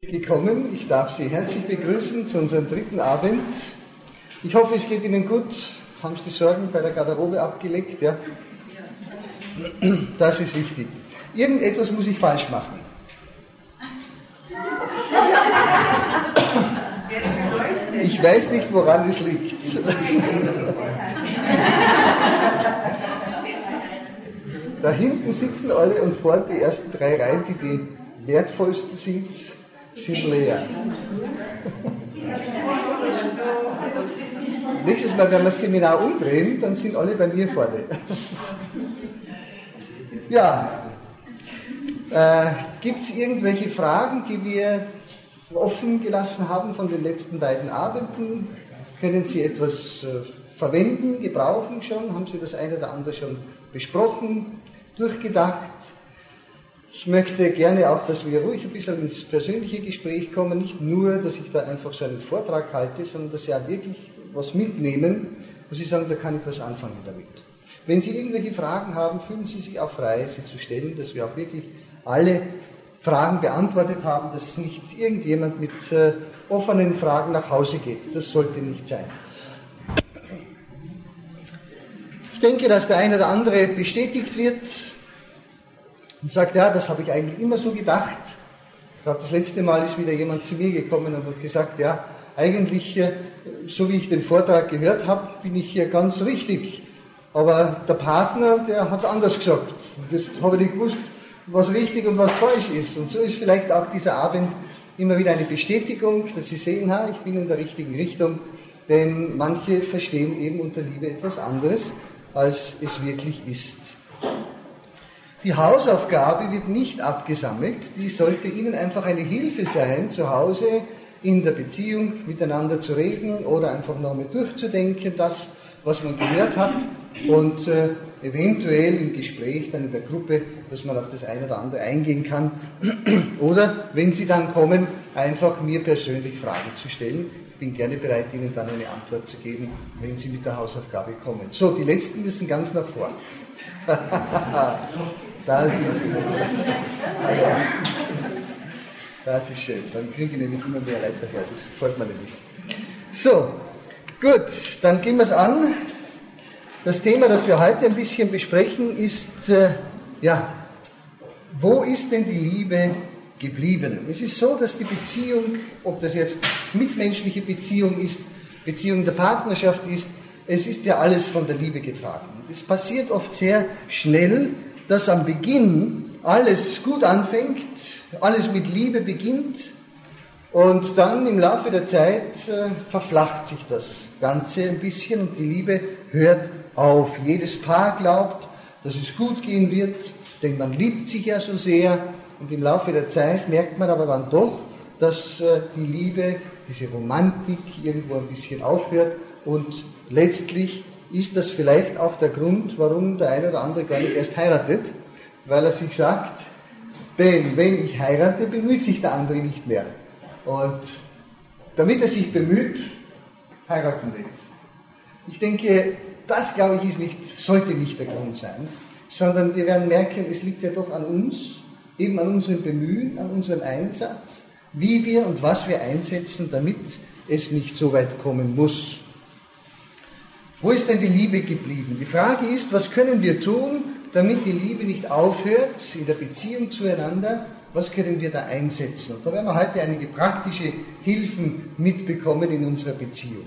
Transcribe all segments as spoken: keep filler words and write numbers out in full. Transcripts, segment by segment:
gekommen. Ich darf Sie herzlich begrüßen zu unserem dritten Abend. Ich hoffe, es geht Ihnen gut. Haben Sie die Sorgen bei der Garderobe abgelegt? Ja? Das ist wichtig. Irgendetwas muss ich falsch machen. Ich weiß nicht, woran es liegt. Da hinten sitzen alle und vorne die ersten drei Reihen, die die wertvollsten sind, sind leer. Nächstes Mal, wenn wir das Seminar umdrehen, dann sind alle bei mir vorne. Ja, äh, gibt es irgendwelche Fragen, die wir offen gelassen haben von den letzten beiden Abenden? Können Sie etwas äh, verwenden, gebrauchen schon? Haben Sie das eine oder andere schon besprochen, durchgedacht? Ich möchte gerne auch, dass wir ruhig ein bisschen ins persönliche Gespräch kommen, nicht nur, dass ich da einfach so einen Vortrag halte, sondern dass Sie auch wirklich was mitnehmen, wo Sie sagen, da kann ich was anfangen damit. Wenn Sie irgendwelche Fragen haben, fühlen Sie sich auch frei, sie zu stellen, dass wir auch wirklich alle Fragen beantwortet haben, dass nicht irgendjemand mit äh, offenen Fragen nach Hause geht. Das sollte nicht sein. Ich denke, dass der eine oder andere bestätigt wird und sagt, ja, das habe ich eigentlich immer so gedacht. Das letzte Mal ist wieder jemand zu mir gekommen und hat gesagt, ja, eigentlich, äh, so wie ich den Vortrag gehört habe, bin ich hier ganz richtig. Aber der Partner, der hat es anders gesagt. Das habe ich nicht gewusst, was richtig und was falsch ist. Und so ist vielleicht auch dieser Abend immer wieder eine Bestätigung, dass Sie sehen, ha, ich bin in der richtigen Richtung, denn manche verstehen eben unter Liebe etwas anderes, als es wirklich ist. Die Hausaufgabe wird nicht abgesammelt, die sollte Ihnen einfach eine Hilfe sein, zu Hause in der Beziehung miteinander zu reden oder einfach nochmal durchzudenken, das, was man gehört hat, und äh, eventuell im Gespräch dann in der Gruppe, dass man auf das eine oder andere eingehen kann. Oder, wenn Sie dann kommen, einfach mir persönlich Fragen zu stellen. Ich bin gerne bereit, Ihnen dann eine Antwort zu geben, wenn Sie mit der Hausaufgabe kommen. So, die Letzten müssen ganz nach vorn. Da sind Sie. Das ist schön. Dann kriege ich nämlich immer mehr Leute her. Das freut mir nämlich. So, gut, dann gehen wir es an. Das Thema, das wir heute ein bisschen besprechen, ist, äh, ja, wo ist denn die Liebe geblieben? Es ist so, dass die Beziehung, ob das jetzt mitmenschliche Beziehung ist, Beziehung der Partnerschaft ist, es ist ja alles von der Liebe getragen. Es passiert oft sehr schnell, dass am Beginn alles gut anfängt, alles mit Liebe beginnt und dann im Laufe der Zeit äh, verflacht sich das Ganze ein bisschen und die Liebe hört auf. Jedes Paar glaubt, dass es gut gehen wird, denn man liebt sich ja so sehr und im Laufe der Zeit merkt man aber dann doch, dass äh, die Liebe, diese Romantik irgendwo ein bisschen aufhört und letztlich ist das vielleicht auch der Grund, warum der eine oder andere gar nicht erst heiratet, weil er sich sagt, denn wenn ich heirate, bemüht sich der andere nicht mehr. Und damit er sich bemüht, heiraten will. Ich denke, das, glaube ich, ist nicht, sollte nicht der Grund sein, sondern wir werden merken, es liegt ja doch an uns, eben an unserem Bemühen, an unserem Einsatz, wie wir und was wir einsetzen, damit es nicht so weit kommen muss. Wo ist denn die Liebe geblieben? Die Frage ist, was können wir tun, damit die Liebe nicht aufhört in der Beziehung zueinander? Was können wir da einsetzen? Und da werden wir heute einige praktische Hilfen mitbekommen in unserer Beziehung.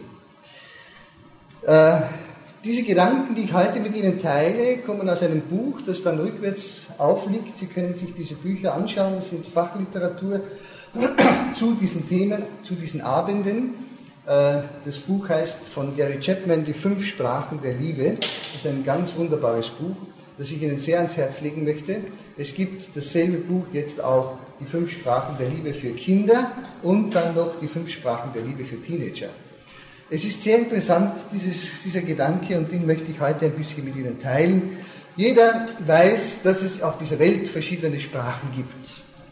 Äh, diese Gedanken, die ich heute mit Ihnen teile, kommen aus einem Buch, das dann rückwärts aufliegt. Sie können sich diese Bücher anschauen, das sind Fachliteratur zu diesen Themen, zu diesen Abenden. Äh, das Buch heißt von Gary Chapman, Die fünf Sprachen der Liebe. Das ist ein ganz wunderbares Buch, das ich Ihnen sehr ans Herz legen möchte. Es gibt dasselbe Buch jetzt auch, Die fünf Sprachen der Liebe für Kinder und dann noch Die fünf Sprachen der Liebe für Teenager. Es ist sehr interessant, dieses, dieser Gedanke, und den möchte ich heute ein bisschen mit Ihnen teilen. Jeder weiß, dass es auf dieser Welt verschiedene Sprachen gibt.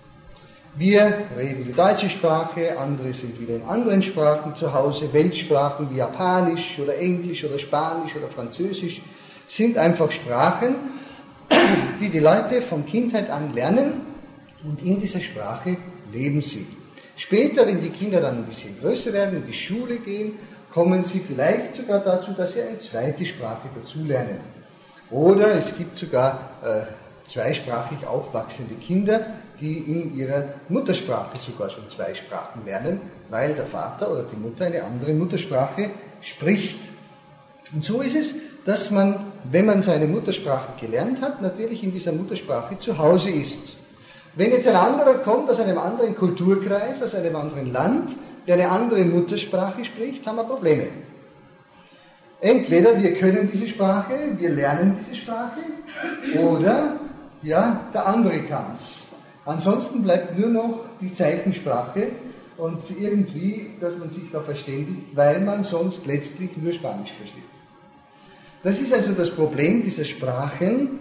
Wir reden die deutsche Sprache, andere sind wieder in anderen Sprachen zu Hause, Weltsprachen wie Japanisch oder Englisch oder Spanisch oder Französisch sind einfach Sprachen, die die Leute von Kindheit an lernen und in dieser Sprache leben sie. Später, wenn die Kinder dann ein bisschen größer werden, in die Schule gehen, kommen sie vielleicht sogar dazu, dass sie eine zweite Sprache dazulernen. Oder es gibt sogar äh, zweisprachig aufwachsende Kinder, die in ihrer Muttersprache sogar schon zwei Sprachen lernen, weil der Vater oder die Mutter eine andere Muttersprache spricht. Und so ist es, dass man, wenn man seine Muttersprache gelernt hat, natürlich in dieser Muttersprache zu Hause ist. Wenn jetzt ein anderer kommt aus einem anderen Kulturkreis, aus einem anderen Land, der eine andere Muttersprache spricht, haben wir Probleme. Entweder wir können diese Sprache, wir lernen diese Sprache, oder ja, der andere kann es. Ansonsten bleibt nur noch die Zeichensprache und irgendwie, dass man sich da verständigt, weil man sonst letztlich nur Spanisch versteht. Das ist also das Problem dieser Sprachen.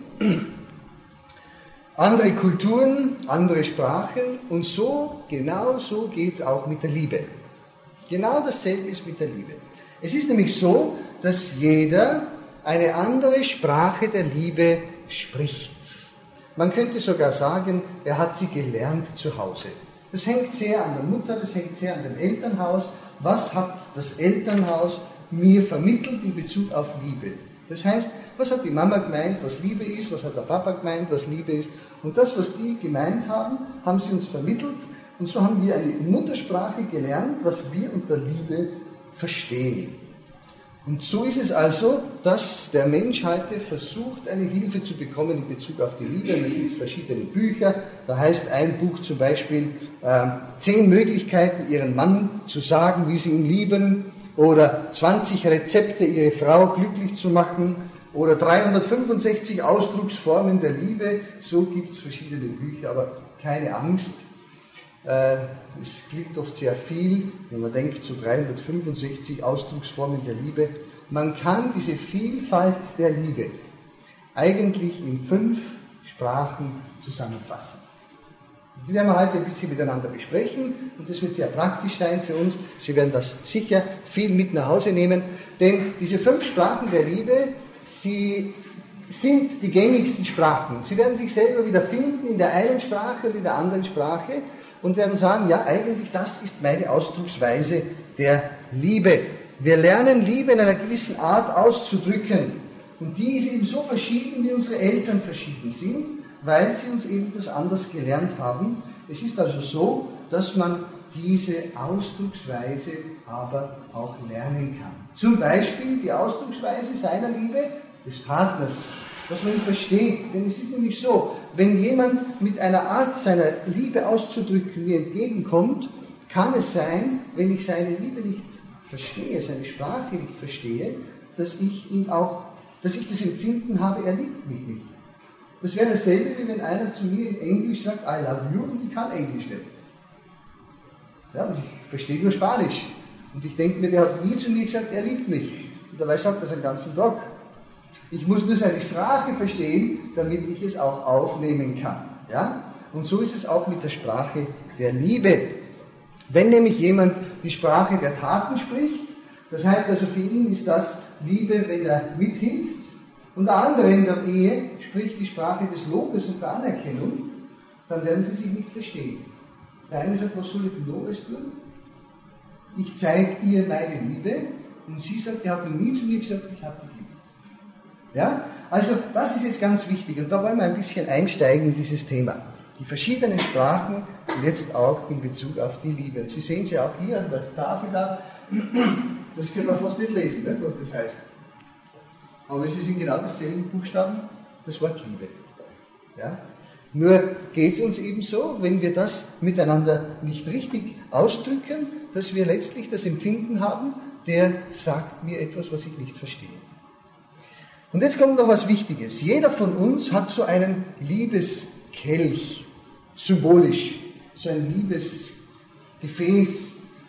Andere Kulturen, andere Sprachen und so, genau so geht es auch mit der Liebe. Genau dasselbe ist mit der Liebe. Es ist nämlich so, dass jeder eine andere Sprache der Liebe spricht. Man könnte sogar sagen, er hat sie gelernt zu Hause. Das hängt sehr an der Mutter, das hängt sehr an dem Elternhaus. Was hat das Elternhaus mir vermittelt in Bezug auf Liebe? Das heißt, was hat die Mama gemeint, was Liebe ist, was hat der Papa gemeint, was Liebe ist. Und das, was die gemeint haben, haben sie uns vermittelt. Und so haben wir eine Muttersprache gelernt, was wir unter Liebe verstehen. Und so ist es also, dass der Mensch heute versucht, eine Hilfe zu bekommen in Bezug auf die Liebe. Und da gibt es verschiedene Bücher. Da heißt ein Buch zum Beispiel, äh, zehn Möglichkeiten, ihren Mann zu sagen, wie sie ihn lieben. Oder zwanzig Rezepte, ihre Frau glücklich zu machen. Oder dreihundertfünfundsechzig Ausdrucksformen der Liebe. So gibt es verschiedene Bücher, aber keine Angst. Äh, es klingt oft sehr viel, wenn man denkt, so dreihundertfünfundsechzig Ausdrucksformen der Liebe. Man kann diese Vielfalt der Liebe eigentlich in fünf Sprachen zusammenfassen. Die werden wir heute ein bisschen miteinander besprechen und das wird sehr praktisch sein für uns. Sie werden das sicher viel mit nach Hause nehmen, denn diese fünf Sprachen der Liebe, sie sind die gängigsten Sprachen. Sie werden sich selber wieder finden in der einen Sprache und in der anderen Sprache und werden sagen, ja, eigentlich das ist meine Ausdrucksweise der Liebe. Wir lernen Liebe in einer gewissen Art auszudrücken und die ist eben so verschieden, wie unsere Eltern verschieden sind, weil sie uns eben das anders gelernt haben. Es ist also so, dass man diese Ausdrucksweise aber auch lernen kann. Zum Beispiel die Ausdrucksweise seiner Liebe des Partners, dass man ihn versteht. Denn es ist nämlich so, wenn jemand mit einer Art seiner Liebe auszudrücken mir entgegenkommt, kann es sein, wenn ich seine Liebe nicht verstehe, seine Sprache nicht verstehe, dass ich ihn auch, dass ich das Empfinden habe, er liebt mich nicht. Das wäre dasselbe, wie wenn einer zu mir in Englisch sagt, I love you, und ich kann Englisch nicht. Ja, und ich verstehe nur Spanisch. Und ich denke mir, der hat nie zu mir gesagt, er liebt mich. Und dabei sagt er es den ganzen Tag. Ich muss nur seine Sprache verstehen, damit ich es auch aufnehmen kann. Ja? Und so ist es auch mit der Sprache der Liebe. Wenn nämlich jemand die Sprache der Taten spricht, das heißt also für ihn ist das Liebe, wenn er mithilft, und der andere in der Ehe spricht die Sprache des Lobes und der Anerkennung, dann werden sie sich nicht verstehen. Der eine sagt, was soll ich denn Lobes tun? Ich zeige ihr meine Liebe, und sie sagt, er hat noch nie zu mir gesagt, ich habe dich lieb. Ja? Also das ist jetzt ganz wichtig, und da wollen wir ein bisschen einsteigen in dieses Thema. Die verschiedenen Sprachen, jetzt auch in Bezug auf die Liebe. Und Sie sehen es ja auch hier an der Tafel da, das können wir fast nicht lesen, nicht, was das heißt. Aber es ist in genau dasselben Buchstaben das Wort Liebe. Ja? Nur geht es uns eben so, wenn wir das miteinander nicht richtig ausdrücken, dass wir letztlich das Empfinden haben, der sagt mir etwas, was ich nicht verstehe. Und jetzt kommt noch was Wichtiges. Jeder von uns hat so einen Liebeskelch, symbolisch, so ein Liebesgefäß.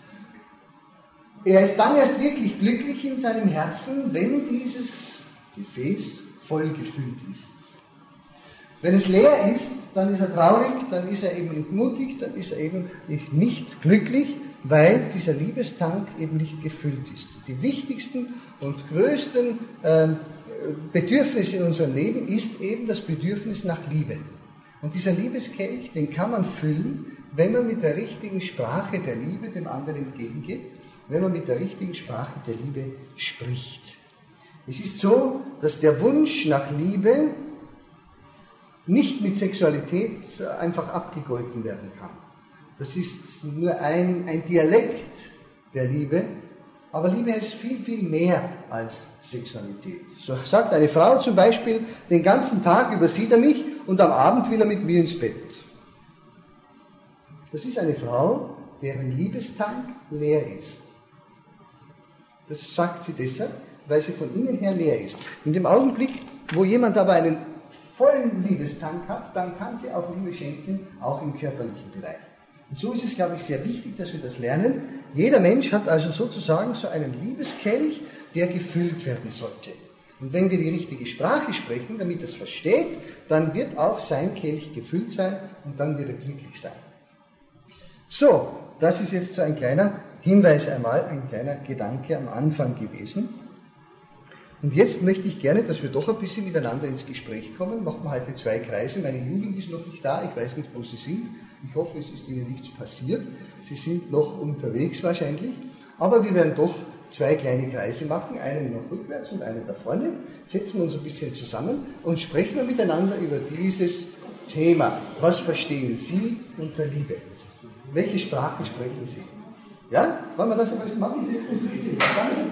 Er ist dann erst wirklich glücklich in seinem Herzen, wenn dieses Gefäß voll gefüllt ist. Wenn es leer ist, dann ist er traurig, dann ist er eben entmutigt, dann ist er eben nicht glücklich, weil dieser Liebestank eben nicht gefüllt ist. Die wichtigsten und größten äh, Bedürfnisse in unserem Leben ist eben das Bedürfnis nach Liebe. Und dieser Liebeskelch, den kann man füllen, wenn man mit der richtigen Sprache der Liebe dem anderen entgegengeht, wenn man mit der richtigen Sprache der Liebe spricht. Es ist so, dass der Wunsch nach Liebe nicht mit Sexualität einfach abgegolten werden kann. Das ist nur ein, ein Dialekt der Liebe, aber Liebe ist viel, viel mehr als Sexualität. So sagt eine Frau zum Beispiel, den ganzen Tag übersieht er mich und am Abend will er mit mir ins Bett. Das ist eine Frau, deren Liebestank leer ist. Das sagt sie deshalb, weil sie von innen her leer ist. In dem Augenblick, wo jemand aber einen vollen Liebestank hat, dann kann sie auch Liebe schenken, auch im körperlichen Bereich. Und so ist es, glaube ich, sehr wichtig, dass wir das lernen. Jeder Mensch hat also sozusagen so einen Liebeskelch, der gefüllt werden sollte. Und wenn wir die richtige Sprache sprechen, damit er es versteht, dann wird auch sein Kelch gefüllt sein und dann wird er glücklich sein. So, das ist jetzt so ein kleiner Hinweis einmal, ein kleiner Gedanke am Anfang gewesen. Und jetzt möchte ich gerne, dass wir doch ein bisschen miteinander ins Gespräch kommen. Machen wir heute zwei Kreise. Meine Jugend ist noch nicht da, ich weiß nicht, wo sie sind. Ich hoffe, es ist ihnen nichts passiert. Sie sind noch unterwegs wahrscheinlich. Aber wir werden doch zwei kleine Kreise machen, einen nach rückwärts und einen da vorne. Setzen wir uns ein bisschen zusammen und sprechen wir miteinander über dieses Thema. Was verstehen Sie unter Liebe? Welche Sprache sprechen Sie? Ja? Wollen wir das einmal machen? Sie jetzt uns ein bisschen zusammen.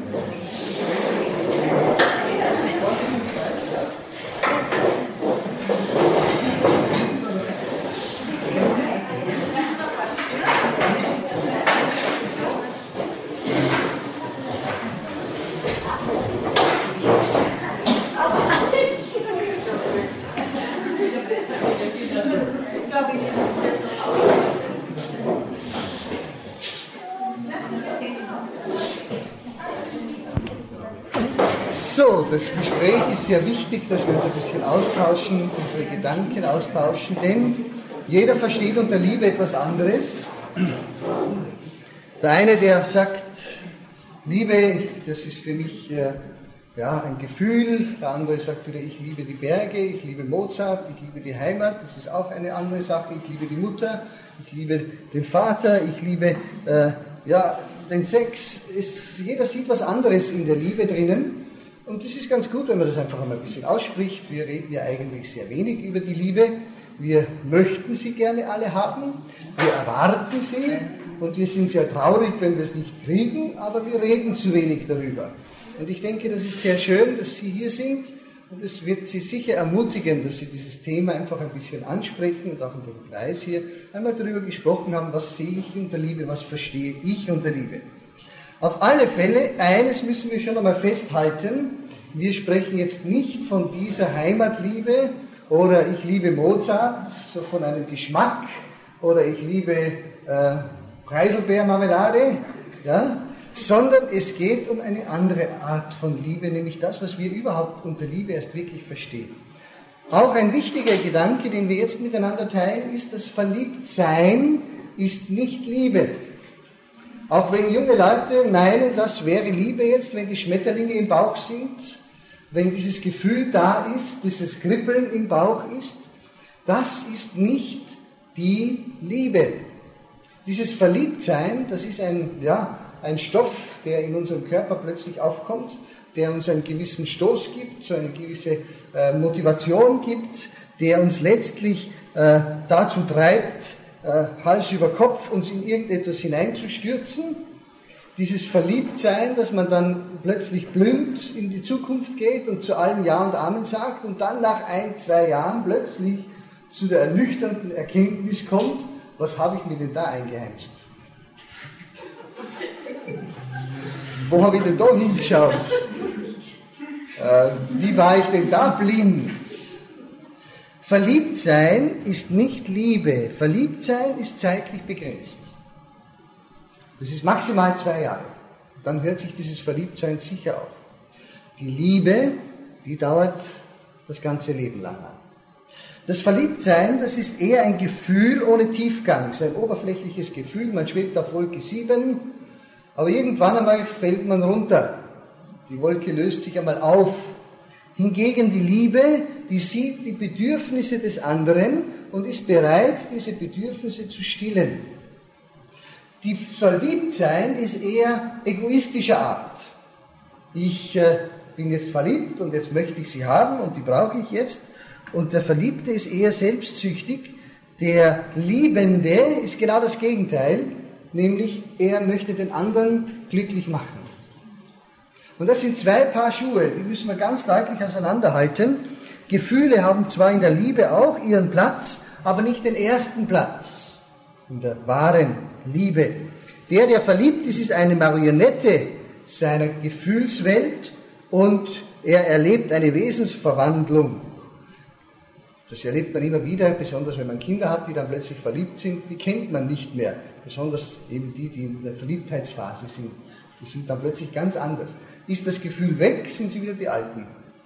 So, das Gespräch ist sehr wichtig, dass wir uns ein bisschen austauschen, unsere Gedanken austauschen, denn jeder versteht unter Liebe etwas anderes. Der eine, der sagt, Liebe, das ist für mich äh, ja, ein Gefühl, der andere sagt wieder, ich liebe die Berge, ich liebe Mozart, ich liebe die Heimat, das ist auch eine andere Sache, ich liebe die Mutter, ich liebe den Vater, ich liebe äh, ja, den Sex. Es, jeder sieht was anderes in der Liebe drinnen. Und das ist ganz gut, wenn man das einfach einmal ein bisschen ausspricht. Wir reden ja eigentlich sehr wenig über die Liebe. Wir möchten sie gerne alle haben. Wir erwarten sie. Und wir sind sehr traurig, wenn wir es nicht kriegen. Aber wir reden zu wenig darüber. Und ich denke, das ist sehr schön, dass Sie hier sind. Und es wird Sie sicher ermutigen, dass Sie dieses Thema einfach ein bisschen ansprechen und auch in dem Kreis hier einmal darüber gesprochen haben, was sehe ich unter Liebe, was verstehe ich unter Liebe. Auf alle Fälle, eines müssen wir schon einmal festhalten, wir sprechen jetzt nicht von dieser Heimatliebe oder ich liebe Mozart, so von einem Geschmack, oder ich liebe äh, Preiselbeermarmelade, ja, sondern es geht um eine andere Art von Liebe, nämlich das, was wir überhaupt unter Liebe erst wirklich verstehen. Auch ein wichtiger Gedanke, den wir jetzt miteinander teilen, ist, dass Verliebtsein ist nicht Liebe. Auch wenn junge Leute meinen, das wäre Liebe jetzt, wenn die Schmetterlinge im Bauch sind, wenn dieses Gefühl da ist, dieses Kribbeln im Bauch ist, das ist nicht die Liebe. Dieses Verliebtsein, das ist ein, ja, ein Stoff, der in unserem Körper plötzlich aufkommt, der uns einen gewissen Stoß gibt, so eine gewisse äh, Motivation gibt, der uns letztlich äh, dazu treibt, äh, Hals über Kopf uns in irgendetwas hineinzustürzen. Dieses Verliebtsein, dass man dann plötzlich blind in die Zukunft geht und zu allem Ja und Amen sagt und dann nach ein, zwei Jahren plötzlich zu der ernüchternden Erkenntnis kommt, was habe ich mir denn da eingeheimst? Wo habe ich denn da hingeschaut? Äh, wie war ich denn da blind? Verliebtsein ist nicht Liebe. Verliebtsein ist zeitlich begrenzt. Das ist maximal zwei Jahre. Dann hört sich dieses Verliebtsein sicher auf. Die Liebe, die dauert das ganze Leben lang an. Das Verliebtsein, das ist eher ein Gefühl ohne Tiefgang, so ein oberflächliches Gefühl. Man schwebt auf Wolke sieben, aber irgendwann einmal fällt man runter. Die Wolke löst sich einmal auf. Hingegen die Liebe, die sieht die Bedürfnisse des anderen und ist bereit, diese Bedürfnisse zu stillen. Die Verliebtsein ist eher egoistischer Art. Ich äh, bin jetzt verliebt und jetzt möchte ich sie haben und die brauche ich jetzt. Und der Verliebte ist eher selbstsüchtig. Der Liebende ist genau das Gegenteil, nämlich er möchte den anderen glücklich machen. Und das sind zwei Paar Schuhe, die müssen wir ganz deutlich auseinanderhalten. Gefühle haben zwar in der Liebe auch ihren Platz, aber nicht den ersten Platz in der wahren Liebe. Der, der verliebt ist, ist eine Marionette seiner Gefühlswelt und er erlebt eine Wesensverwandlung. Das erlebt man immer wieder, besonders wenn man Kinder hat, die dann plötzlich verliebt sind, die kennt man nicht mehr. Besonders eben die, die in der Verliebtheitsphase sind. Die sind dann plötzlich ganz anders. Ist das Gefühl weg, sind sie wieder die Alten.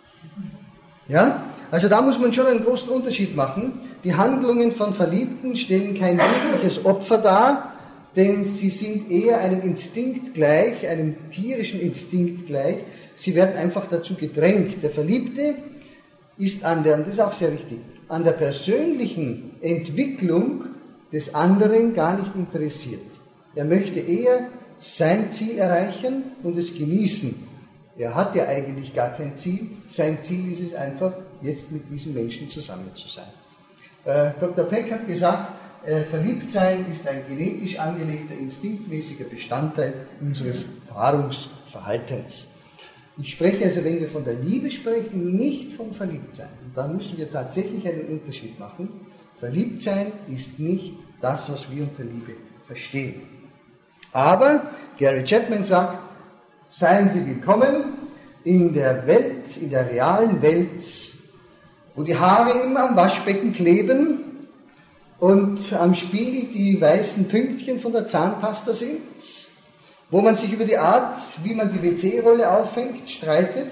Ja? Also da muss man schon einen großen Unterschied machen. Die Handlungen von Verliebten stellen kein wirkliches Opfer dar, denn sie sind eher einem Instinkt gleich, einem tierischen Instinkt gleich. Sie werden einfach dazu gedrängt. Der Verliebte ist an der, und das ist auch sehr wichtig, an der persönlichen Entwicklung des anderen gar nicht interessiert. Er möchte eher sein Ziel erreichen und es genießen. Er hat ja eigentlich gar kein Ziel. Sein Ziel ist es einfach, jetzt mit diesen Menschen zusammen zu sein. Äh, Doktor Peck hat gesagt, äh, Verliebtsein ist ein genetisch angelegter, instinktmäßiger Bestandteil unseres Paarungsverhaltens. Ich spreche also, wenn wir von der Liebe sprechen, nicht vom Verliebtsein. Und da müssen wir tatsächlich einen Unterschied machen. Verliebtsein ist nicht das, was wir unter Liebe verstehen. Aber Gary Chapman sagt, seien Sie willkommen in der Welt, in der realen Welt, wo die Haare immer am Waschbecken kleben und am Spiegel die weißen Pünktchen von der Zahnpasta sind, wo man sich über die Art, wie man die W C-Rolle aufhängt, streitet.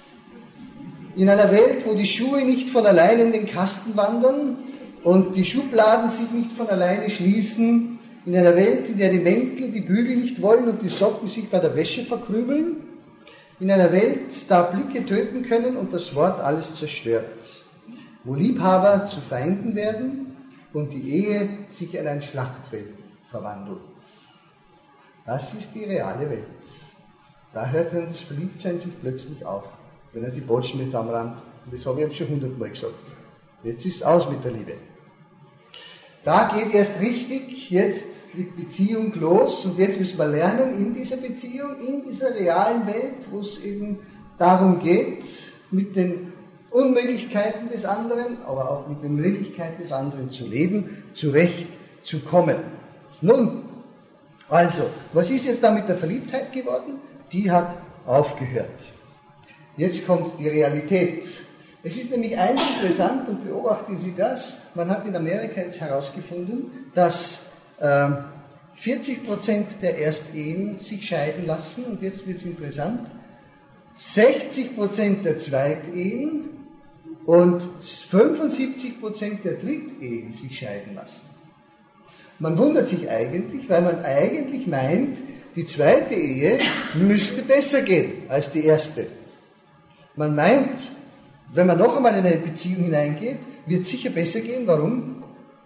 In einer Welt, wo die Schuhe nicht von alleine in den Kasten wandern und die Schubladen sich nicht von alleine schließen. In einer Welt, in der die Mäntel die Bügel nicht wollen und die Socken sich bei der Wäsche verkrümeln. In einer Welt, da Blicke töten können und das Wort alles zerstört. Wo Liebhaber zu Feinden werden und die Ehe sich in ein Schlachtfeld verwandelt. Das ist die reale Welt. Da hört dann das Verliebtsein sich plötzlich auf, wenn er die Botschen nicht am Rand. Und das habe ich ihm schon hundertmal gesagt. Jetzt ist es aus mit der Liebe. Da geht erst richtig, jetzt die Beziehung los und jetzt müssen wir lernen, in dieser Beziehung, in dieser realen Welt, wo es eben darum geht, mit den Unmöglichkeiten des anderen, aber auch mit den Möglichkeiten des anderen zu leben, zurechtzukommen. Nun, also, was ist jetzt da mit der Verliebtheit geworden? Die hat aufgehört. Jetzt kommt die Realität. Es ist nämlich eins interessant, und beobachten Sie das, man hat in Amerika jetzt herausgefunden, dass äh, vierzig Prozent der Erstehen sich scheiden lassen, und jetzt wird es interessant, sechzig Prozent der Zweitehen und fünfundsiebzig Prozent der Drittehen sich scheiden lassen. Man wundert sich eigentlich, weil man eigentlich meint, die zweite Ehe müsste besser gehen als die erste. Man meint, wenn man noch einmal in eine Beziehung hineingeht, wird es sicher besser gehen. Warum?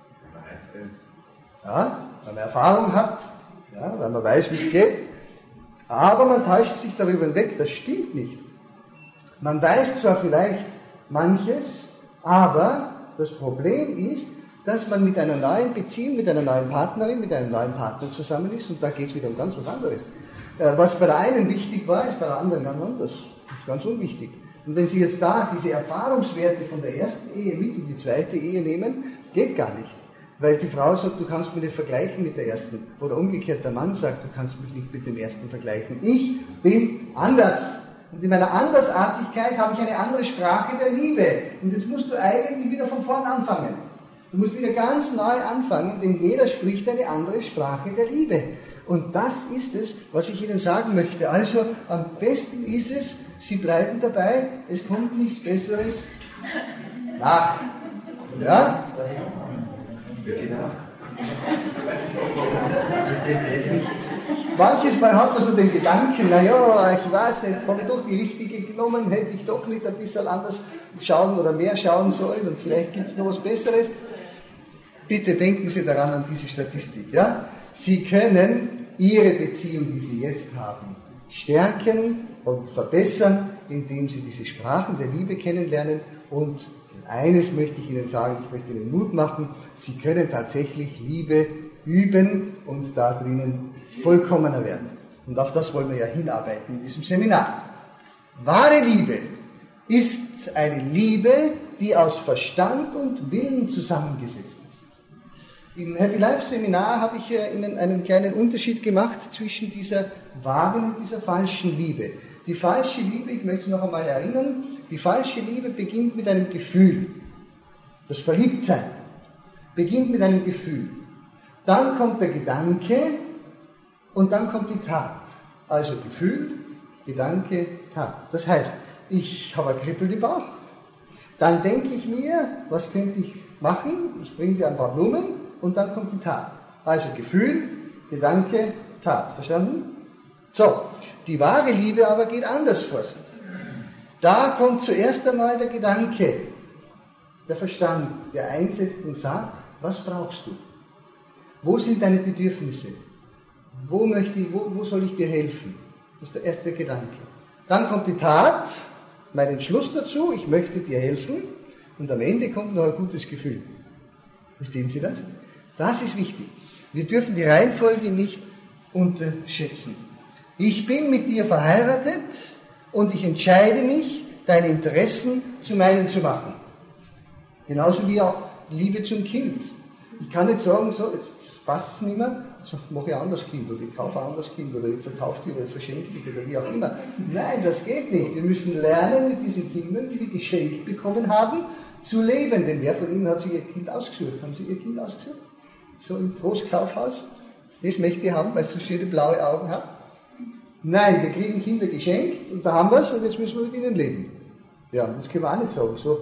Ja, weil man Erfahrung hat, ja, weil man weiß, wie es geht. Aber man täuscht sich darüber hinweg, das stimmt nicht. Man weiß zwar vielleicht manches, aber das Problem ist, dass man mit einer neuen Beziehung, mit einer neuen Partnerin, mit einem neuen Partner zusammen ist, und da geht es wieder um ganz was anderes. Was bei der einen wichtig war, ist bei der anderen ganz anders. Das ist ganz unwichtig. Und wenn Sie jetzt da diese Erfahrungswerte von der ersten Ehe mit in die zweite Ehe nehmen, geht gar nicht. Weil die Frau sagt, du kannst mich nicht vergleichen mit der ersten. Oder umgekehrt, der Mann sagt, du kannst mich nicht mit dem ersten vergleichen. Ich bin anders. Und in meiner Andersartigkeit habe ich eine andere Sprache der Liebe. Und jetzt musst du eigentlich wieder von vorn anfangen. Du musst wieder ganz neu anfangen, denn jeder spricht eine andere Sprache der Liebe. Und das ist es, was ich Ihnen sagen möchte. Also, am besten ist es, Sie bleiben dabei, es kommt nichts Besseres nach. Ja? Manches Mal hat man so den Gedanken, naja, ich weiß nicht, habe ich doch die richtige genommen, hätte ich doch nicht ein bisschen anders schauen oder mehr schauen sollen und vielleicht gibt es noch was Besseres. bitte denken Sie daran an diese Statistik. Ja? Sie können Ihre Beziehung, die Sie jetzt haben, stärken und verbessern, indem Sie diese Sprachen der Liebe kennenlernen. Und eines möchte ich Ihnen sagen, ich möchte Ihnen Mut machen, Sie können tatsächlich Liebe üben und da drinnen vollkommener werden. Und auf das wollen wir ja hinarbeiten in diesem Seminar. Wahre Liebe ist eine Liebe, die aus Verstand und Willen zusammengesetzt ist. Im Happy Life Seminar habe ich Ihnen einen kleinen Unterschied gemacht zwischen dieser wahren und dieser falschen Liebe. Die falsche Liebe, ich möchte noch einmal erinnern, die falsche Liebe beginnt mit einem Gefühl. Das Verliebtsein beginnt mit einem Gefühl. Dann kommt der Gedanke und dann kommt die Tat. Also Gefühl, Gedanke, Tat. Das heißt, ich habe ein Kribbeln im Bauch. Dann denke ich mir, was könnte ich machen? Ich bringe dir ein paar Blumen und dann kommt die Tat. Also Gefühl, Gedanke, Tat. Verstanden? So, die wahre Liebe aber geht anders vor sich. Da kommt zuerst einmal der Gedanke, der Verstand, der einsetzt und sagt, was brauchst du? Wo sind deine Bedürfnisse? Wo, möchte ich, wo, wo soll ich dir helfen? Das ist der erste Gedanke. Dann kommt die Tat, mein Entschluss dazu, ich möchte dir helfen. Und am Ende kommt noch ein gutes Gefühl. Verstehen Sie das? Das ist wichtig. Wir dürfen die Reihenfolge nicht unterschätzen. Ich bin mit dir verheiratet und ich entscheide mich, deine Interessen zu meinen zu machen. Genauso wie auch Liebe zum Kind. Ich kann nicht sagen, so, jetzt passt es nicht mehr, so mache ich ein anderes Kind oder ich kaufe ein anderes Kind oder ich verkaufe die oder ich verschenke die oder wie auch immer. Nein, das geht nicht. Wir müssen lernen, mit diesen Kindern, die wir geschenkt bekommen haben, zu leben. Denn wer von Ihnen hat sich Ihr Kind ausgesucht? Haben Sie Ihr Kind ausgesucht? So im Großkaufhaus? Das möchte ich haben, weil es so schöne blaue Augen hat? Nein, wir kriegen Kinder geschenkt und da haben wir es und jetzt müssen wir mit ihnen leben. Ja, das können wir auch nicht sagen. So,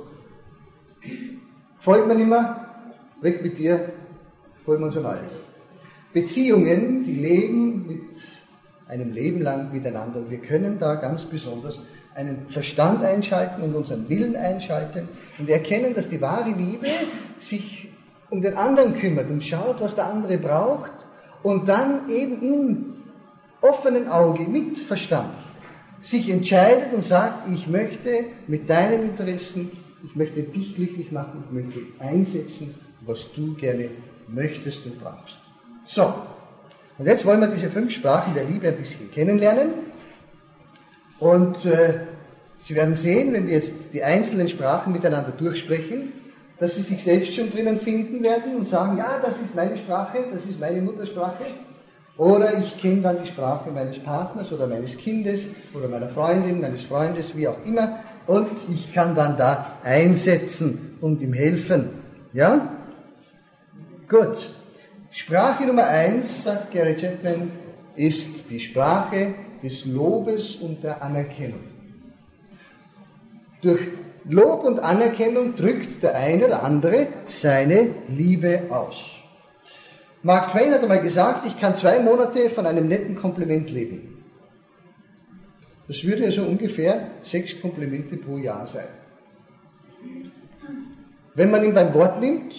folgt mir nicht mehr, weg mit dir, holen wir uns ein neues. Beziehungen, die leben mit einem Leben lang miteinander. Wir können da ganz besonders einen Verstand einschalten und unseren Willen einschalten und erkennen, dass die wahre Liebe sich um den anderen kümmert und schaut, was der andere braucht und dann eben im offenen Auge, mit Verstand, sich entscheidet und sagt, ich möchte mit deinen Interessen, ich möchte dich glücklich machen, ich möchte einsetzen, was du gerne möchtest und brauchst. So, und jetzt wollen wir diese fünf Sprachen der Liebe ein bisschen kennenlernen. Und äh, Sie werden sehen, wenn wir jetzt die einzelnen Sprachen miteinander durchsprechen, dass Sie sich selbst schon drinnen finden werden und sagen, ja, das ist meine Sprache, das ist meine Muttersprache. Oder ich kenne dann die Sprache meines Partners oder meines Kindes oder meiner Freundin, meines Freundes, wie auch immer. Und ich kann dann da einsetzen und ihm helfen. Ja? Gut. Sprache Nummer eins, sagt Gary Chapman, ist die Sprache des Lobes und der Anerkennung. Durch Lob und Anerkennung drückt der eine oder andere seine Liebe aus. Mark Twain hat einmal gesagt, ich kann zwei Monate von einem netten Kompliment leben. Das würde ja so ungefähr sechs Komplimente pro Jahr sein. Wenn man ihn beim Wort nimmt,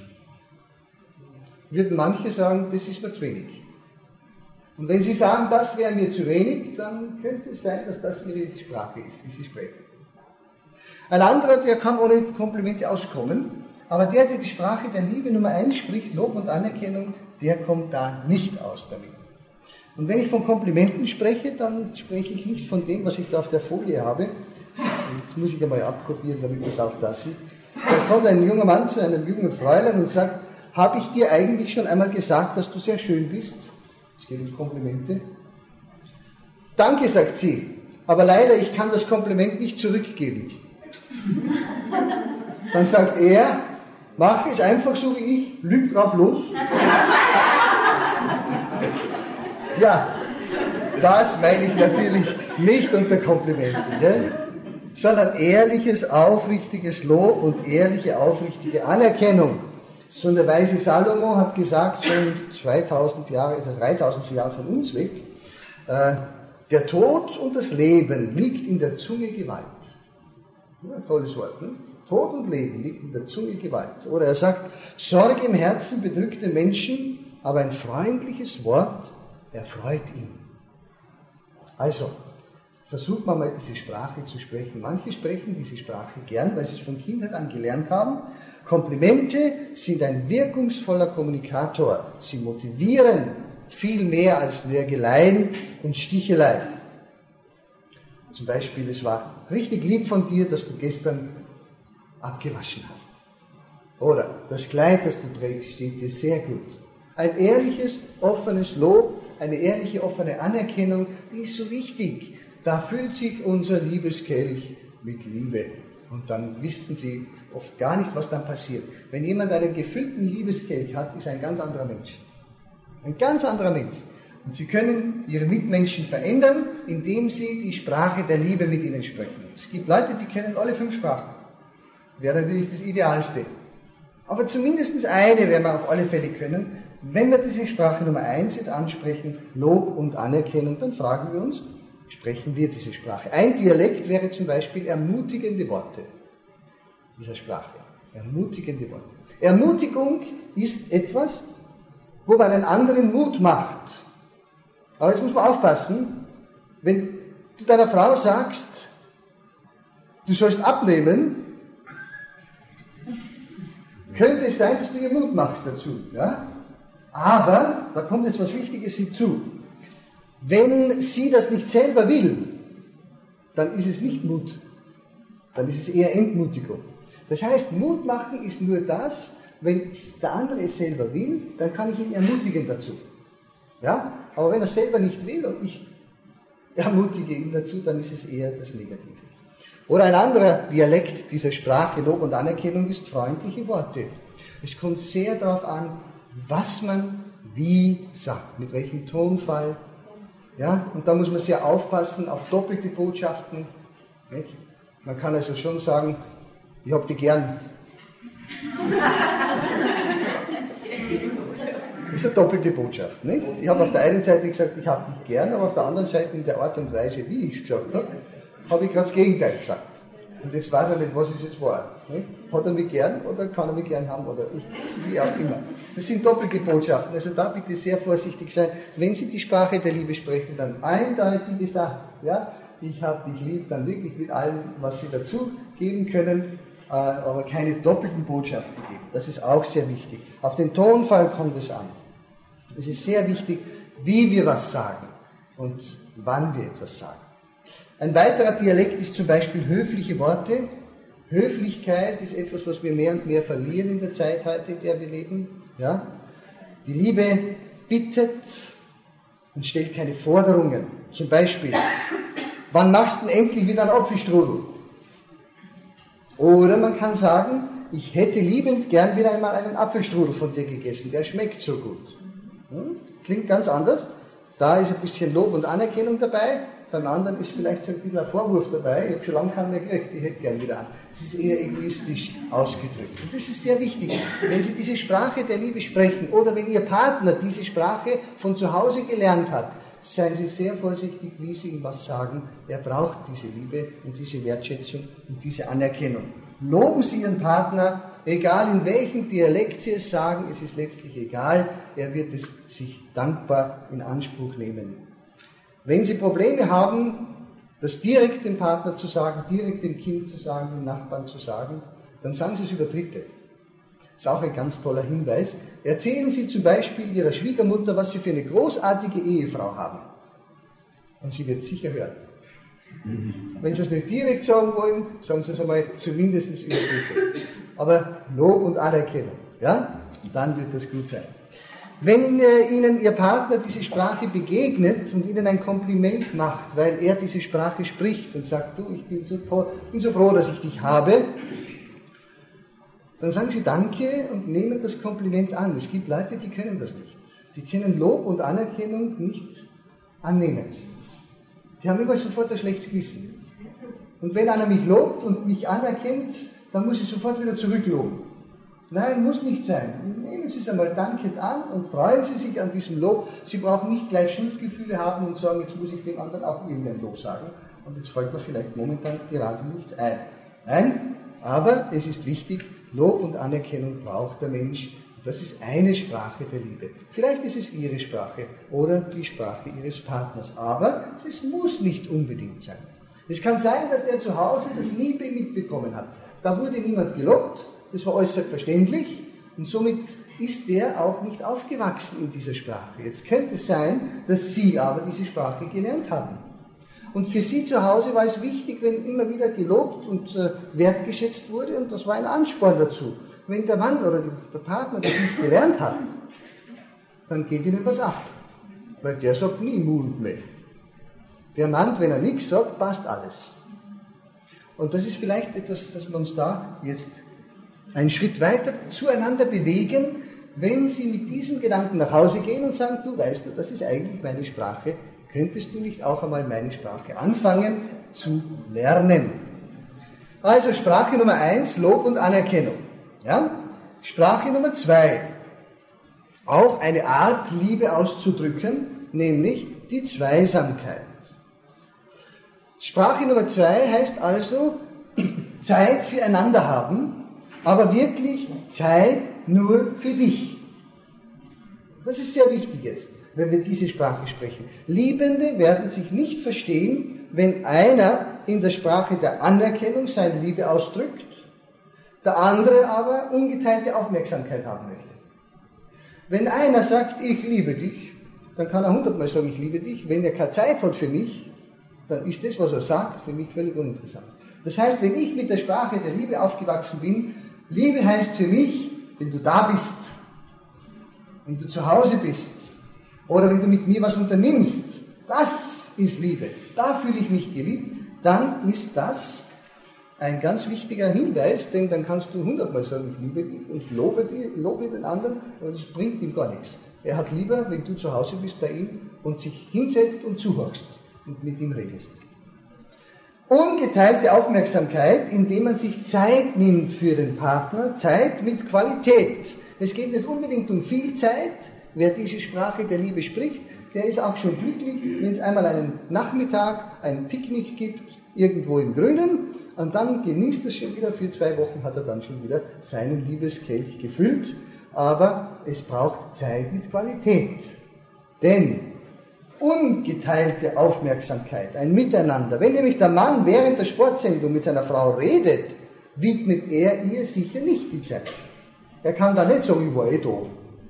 würden manche sagen, das ist mir zu wenig. Und wenn Sie sagen, das wäre mir zu wenig, dann könnte es sein, dass das Ihre Sprache ist, die Sie sprechen. Ein anderer, der kann ohne Komplimente auskommen, aber der, der die Sprache der Liebe Nummer eins spricht, Lob und Anerkennung, der kommt da nicht aus damit. Und wenn ich von Komplimenten spreche, dann spreche ich nicht von dem, was ich da auf der Folie habe. Jetzt muss ich einmal abkopieren, damit das auch da sieht. Da kommt ein junger Mann zu einem jungen Fräulein und sagt, habe ich dir eigentlich schon einmal gesagt, dass du sehr schön bist? Es geht um Komplimente. Danke, sagt sie, aber leider, ich kann das Kompliment nicht zurückgeben. Dann sagt er, mach es einfach so wie ich, lüg drauf los. Ja, das meine ich natürlich nicht unter Komplimente, ne? Sondern ehrliches, aufrichtiges Lob und ehrliche, aufrichtige Anerkennung. So der weise Salomo hat gesagt, schon zweitausend Jahre, also dreitausend Jahre von uns weg, äh, der Tod und das Leben liegt in der Zunge Gewalt. Ja, tolles Wort, ne? Tod und Leben liegt in der Zunge Gewalt. Oder er sagt, Sorge im Herzen bedrückt den Menschen, aber ein freundliches Wort erfreut ihn. Also, versucht man mal diese Sprache zu sprechen. Manche sprechen diese Sprache gern, weil sie es von Kindheit an gelernt haben. Komplimente sind ein wirkungsvoller Kommunikator. Sie motivieren viel mehr als Nörgeleien und Sticheleien. Zum Beispiel, es war richtig lieb von dir, dass du gestern abgewaschen hast. Oder das Kleid, das du trägst, steht dir sehr gut. Ein ehrliches, offenes Lob, eine ehrliche, offene Anerkennung, die ist so wichtig. Da füllt sich unser Liebeskelch mit Liebe. Und dann wissen Sie oft gar nicht, was dann passiert. Wenn jemand einen gefüllten Liebeskelch hat, ist er ein ganz anderer Mensch. Ein ganz anderer Mensch. Und Sie können Ihre Mitmenschen verändern, indem Sie die Sprache der Liebe mit ihnen sprechen. Es gibt Leute, die kennen alle fünf Sprachen. Wäre natürlich das Idealste. Aber zumindest eine werden wir auf alle Fälle können. Wenn wir diese Sprache Nummer eins jetzt ansprechen, Lob und Anerkennung, dann fragen wir uns, sprechen wir diese Sprache? Ein Dialekt wäre zum Beispiel ermutigende Worte dieser Sprache. Ermutigende Worte. Ermutigung ist etwas, wo man einen anderen Mut macht. Aber jetzt muss man aufpassen, wenn du deiner Frau sagst, du sollst abnehmen, könnte es sein, dass du ihr Mut machst dazu. Ja? Aber, da kommt jetzt was Wichtiges hinzu, wenn sie das nicht selber will, dann ist es nicht Mut, dann ist es eher Entmutigung. Das heißt, Mut machen ist nur das, wenn der andere es selber will, dann kann ich ihn ermutigen dazu. Ja? Aber wenn er es selber nicht will und ich ermutige ihn dazu, dann ist es eher das Negative. Oder ein anderer Dialekt dieser Sprache, Lob und Anerkennung, ist freundliche Worte. Es kommt sehr darauf an, was man wie sagt, mit welchem Tonfall. Ja? Und da muss man sehr aufpassen auf doppelte Botschaften. Nicht? Man kann also schon sagen, ich hab dich gern. Das ist eine doppelte Botschaft. Nicht? Ich habe auf der einen Seite gesagt, ich habe dich gern, aber auf der anderen Seite in der Art und Weise, wie ich es gesagt habe, habe ich gerade das Gegenteil gesagt. Und jetzt weiß er nicht, was es jetzt war. Nicht? Hat er mich gern oder kann er mich gern haben oder ich, wie auch immer. Das sind doppelte Botschaften. Also da bitte sehr vorsichtig sein. Wenn Sie die Sprache der Liebe sprechen, dann eindeutige Sachen. Ja? Ich habe dich lieb, dann wirklich mit allem, was Sie dazu geben können, aber keine doppelten Botschaften geben. Das ist auch sehr wichtig. Auf den Tonfall kommt es an. Es ist sehr wichtig, wie wir was sagen und wann wir etwas sagen. Ein weiterer Dialekt ist zum Beispiel höfliche Worte. Höflichkeit ist etwas, was wir mehr und mehr verlieren in der Zeit heute, in der wir leben. Ja? Die Liebe bittet und stellt keine Forderungen. Zum Beispiel, wann machst du denn endlich wieder einen Apfelstrudel? Oder man kann sagen, ich hätte liebend gern wieder einmal einen Apfelstrudel von dir gegessen, der schmeckt so gut. Hm? Klingt ganz anders. Da ist ein bisschen Lob und Anerkennung dabei. Beim anderen ist vielleicht so ein bisschen ein Vorwurf dabei. Ich habe schon lange keinen mehr gekriegt, ich hätte gern wieder an. Das ist eher egoistisch ausgedrückt. Und das ist sehr wichtig. Wenn Sie diese Sprache der Liebe sprechen oder wenn Ihr Partner diese Sprache von zu Hause gelernt hat, seien Sie sehr vorsichtig, wie Sie ihm was sagen. Er braucht diese Liebe und diese Wertschätzung und diese Anerkennung. Loben Sie Ihren Partner, egal in welchem Dialekt Sie es sagen, es ist letztlich egal, er wird es sich dankbar in Anspruch nehmen. Wenn Sie Probleme haben, das direkt dem Partner zu sagen, direkt dem Kind zu sagen, dem Nachbarn zu sagen, dann sagen Sie es über Dritte. Das ist auch ein ganz toller Hinweis. Erzählen Sie zum Beispiel Ihrer Schwiegermutter, was Sie für eine großartige Ehefrau haben. Und sie wird sicher hören. Wenn Sie es nicht direkt sagen wollen, sagen Sie es einmal zumindest über Dritte. Aber Lob und Anerkennung, ja? Dann wird das gut sein. Wenn äh, Ihnen Ihr Partner diese Sprache begegnet und Ihnen ein Kompliment macht, weil er diese Sprache spricht und sagt, du, ich bin so toll, ich bin so froh, dass ich dich habe, dann sagen Sie Danke und nehmen das Kompliment an. Es gibt Leute, die können das nicht. Die können Lob und Anerkennung nicht annehmen. Die haben immer sofort ein schlechtes Gewissen. Und wenn einer mich lobt und mich anerkennt, dann muss ich sofort wieder zurückloben. Nein, muss nicht sein. Nehmen Sie es einmal dankend an und freuen Sie sich an diesem Lob. Sie brauchen nicht gleich Schuldgefühle haben und sagen, jetzt muss ich dem anderen auch irgendein Lob sagen. Und jetzt fällt mir vielleicht momentan gerade nichts ein. Nein, Aber es ist wichtig, Lob und Anerkennung braucht der Mensch. Das ist eine Sprache der Liebe. Vielleicht ist es ihre Sprache oder die Sprache ihres Partners. Aber es muss nicht unbedingt sein. Es kann sein, dass der zu Hause das Liebe mitbekommen hat. Da wurde niemand gelobt, das war äußerst verständlich und somit ist der auch nicht aufgewachsen in dieser Sprache. Jetzt könnte es sein, dass Sie aber diese Sprache gelernt haben. Und für Sie zu Hause war es wichtig, wenn immer wieder gelobt und äh, wertgeschätzt wurde und das war ein Ansporn dazu. Wenn der Mann oder der Partner das nicht gelernt hat, dann geht ihnen was ab. Weil der sagt nie Mund mehr. Der Mann, wenn er nichts sagt, passt alles. Und das ist vielleicht etwas, dass wir uns da jetzt einen Schritt weiter zueinander bewegen, wenn Sie mit diesem Gedanken nach Hause gehen und sagen, du weißt du, das ist eigentlich meine Sprache, könntest du nicht auch einmal meine Sprache anfangen zu lernen? Also Sprache Nummer eins, Lob und Anerkennung. Ja? Sprache Nummer zwei, auch eine Art Liebe auszudrücken, nämlich die Zweisamkeit. Sprache Nummer zwei heißt also Zeit füreinander haben, aber wirklich Zeit nur für dich. Das ist sehr wichtig jetzt, wenn wir diese Sprache sprechen. Liebende werden sich nicht verstehen, wenn einer in der Sprache der Anerkennung seine Liebe ausdrückt, der andere aber ungeteilte Aufmerksamkeit haben möchte. Wenn einer sagt, ich liebe dich, dann kann er hundertmal sagen, ich liebe dich. Wenn er keine Zeit hat für mich, dann ist das, was er sagt, für mich völlig uninteressant. Das heißt, wenn ich mit der Sprache der Liebe aufgewachsen bin, Liebe heißt für mich, wenn du da bist, wenn du zu Hause bist, oder wenn du mit mir was unternimmst, das ist Liebe. Da fühle ich mich geliebt, dann ist das ein ganz wichtiger Hinweis, denn dann kannst du hundertmal sagen, ich liebe dich und lobe, die, lobe den anderen, aber das bringt ihm gar nichts. Er hat lieber, wenn du zu Hause bist bei ihm und sich hinsetzt und zuhörst und mit ihm redest. Ungeteilte Aufmerksamkeit, indem man sich Zeit nimmt für den Partner, Zeit mit Qualität. Es geht nicht unbedingt um viel Zeit. Wer diese Sprache der Liebe spricht, der ist auch schon glücklich, wenn es einmal einen Nachmittag, ein Picknick gibt, irgendwo im Grünen, und dann genießt es schon wieder, für zwei Wochen hat er dann schon wieder seinen Liebeskelch gefüllt, aber es braucht Zeit mit Qualität. Denn ungeteilte Aufmerksamkeit, ein Miteinander, wenn nämlich der Mann während der Sportsendung mit seiner Frau redet, widmet er ihr sicher nicht die Zeit. Er kann da nicht sagen, ich war eh da.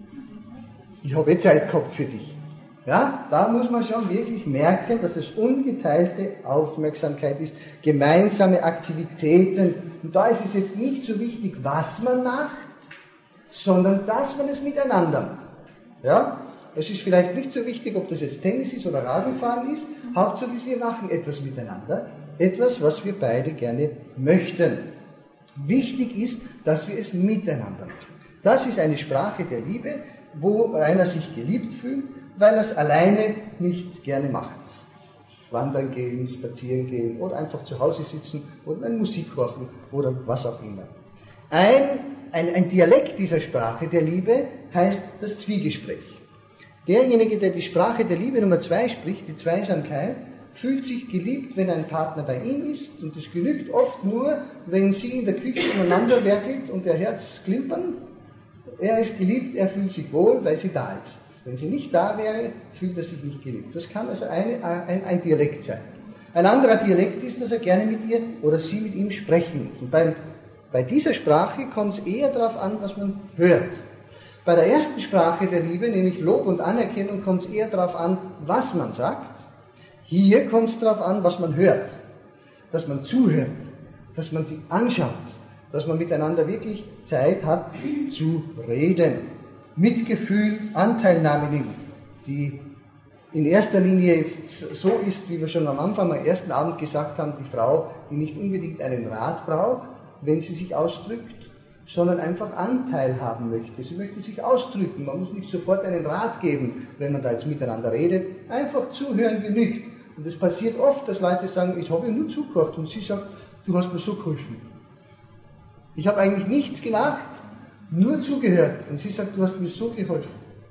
Ich habe eh Zeit gehabt für dich. Ja, da muss man schon wirklich merken, dass es ungeteilte Aufmerksamkeit ist, gemeinsame Aktivitäten. Und da ist es jetzt nicht so wichtig, was man macht, sondern dass man es miteinander macht. Ja, es ist vielleicht nicht so wichtig, ob das jetzt Tennis ist oder Radlfahren ist. Hauptsache ist, wir machen etwas miteinander. Etwas, was wir beide gerne möchten. Wichtig ist, dass wir es miteinander machen. Das ist eine Sprache der Liebe, wo einer sich geliebt fühlt, weil er es alleine nicht gerne macht. Wandern gehen, spazieren gehen oder einfach zu Hause sitzen oder eine Musik hören oder was auch immer. Ein, ein, ein Dialekt dieser Sprache der Liebe heißt das Zwiegespräch. Derjenige, der die Sprache der Liebe Nummer zwei spricht, die Zweisamkeit, fühlt sich geliebt, wenn ein Partner bei ihm ist, und es genügt oft nur, wenn sie in der Küche umeinander werkelt und der Herz klimpern. Er ist geliebt, er fühlt sich wohl, weil sie da ist. Wenn sie nicht da wäre, fühlt er sich nicht geliebt. Das kann also eine, ein, ein Dialekt sein. Ein anderer Dialekt ist, dass er gerne mit ihr oder sie mit ihm sprechen. Und bei, bei dieser Sprache kommt es eher darauf an, was man hört. Bei der ersten Sprache der Liebe, nämlich Lob und Anerkennung, kommt es eher darauf an, was man sagt. Hier kommt es darauf an, was man hört. Dass man zuhört, dass man sich anschaut, dass man miteinander wirklich Zeit hat zu reden. Mitgefühl, Anteilnahme nimmt, die in erster Linie jetzt so ist, wie wir schon am Anfang am ersten Abend gesagt haben, die Frau, die nicht unbedingt einen Rat braucht, wenn sie sich ausdrückt, sondern einfach Anteil haben möchte. Sie möchte sich ausdrücken, man muss nicht sofort einen Rat geben, wenn man da jetzt miteinander redet, einfach zuhören genügt. Und es passiert oft, dass Leute sagen, ich habe ihr nur zugehört, und sie sagt, du hast mir so geholfen. Ich habe eigentlich nichts gemacht, nur zugehört. Und sie sagt, du hast mir so geholfen.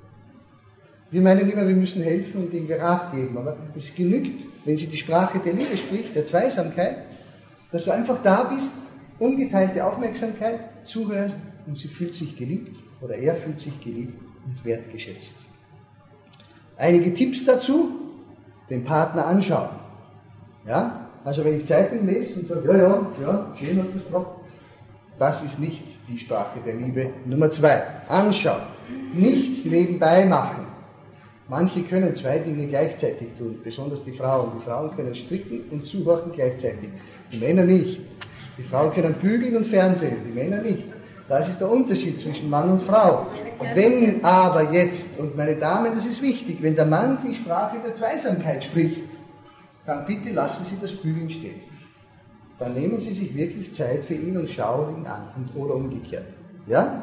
Wir meinen immer, wir müssen helfen und ihnen Rat geben. Aber es genügt, wenn sie die Sprache der Liebe spricht, der Zweisamkeit, dass du einfach da bist ungeteilte Aufmerksamkeit, zuhörst und sie fühlt sich geliebt oder er fühlt sich geliebt und wertgeschätzt. Einige Tipps dazu: den Partner anschauen. Ja? Also wenn ich Zeitung lese und sage, ja, ja, ja, schön hat das gebracht, das ist nicht die Sprache der Liebe. Nummer zwei, anschauen. Nichts nebenbei machen. Manche können zwei Dinge gleichzeitig tun, besonders die Frauen. Die Frauen können stricken und zuhören gleichzeitig. Die Männer nicht. Die Frauen können bügeln und Fernsehen, die Männer nicht. Das ist der Unterschied zwischen Mann und Frau. Wenn aber jetzt, und meine Damen, das ist wichtig, wenn der Mann die Sprache der Zweisamkeit spricht, dann bitte lassen Sie das Bügeln stehen. Dann nehmen Sie sich wirklich Zeit für ihn und schauen ihn an, oder umgekehrt. Ja?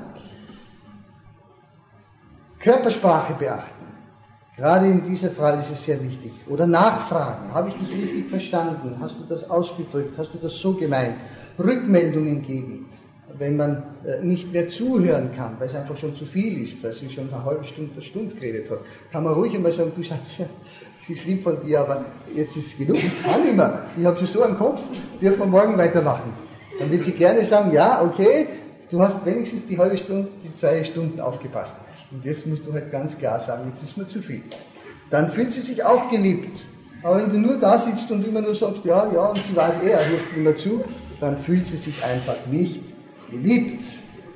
Körpersprache beachten. Gerade in diesem Fall ist es sehr wichtig. Oder nachfragen. Habe ich dich richtig verstanden? Hast du das ausgedrückt? Hast du das so gemeint? Rückmeldungen geben. Wenn man äh, nicht mehr zuhören kann, weil es einfach schon zu viel ist, weil sie schon eine halbe Stunde, eine Stunde geredet hat, kann man ruhig einmal sagen, du Schatz, es ist lieb von dir, aber jetzt ist es genug, ich kann nicht mehr. Ich habe schon so einen Kopf, dürfen wir morgen weitermachen. Dann wird sie gerne sagen, ja, okay, du hast wenigstens die halbe Stunde, die zwei Stunden aufgepasst. Und jetzt musst du halt ganz klar sagen, jetzt ist mir zu viel. Dann fühlt sie sich auch geliebt. Aber wenn du nur da sitzt und immer nur sagst, ja, ja, und sie weiß eh, er hört immer zu, dann fühlt sie sich einfach nicht geliebt.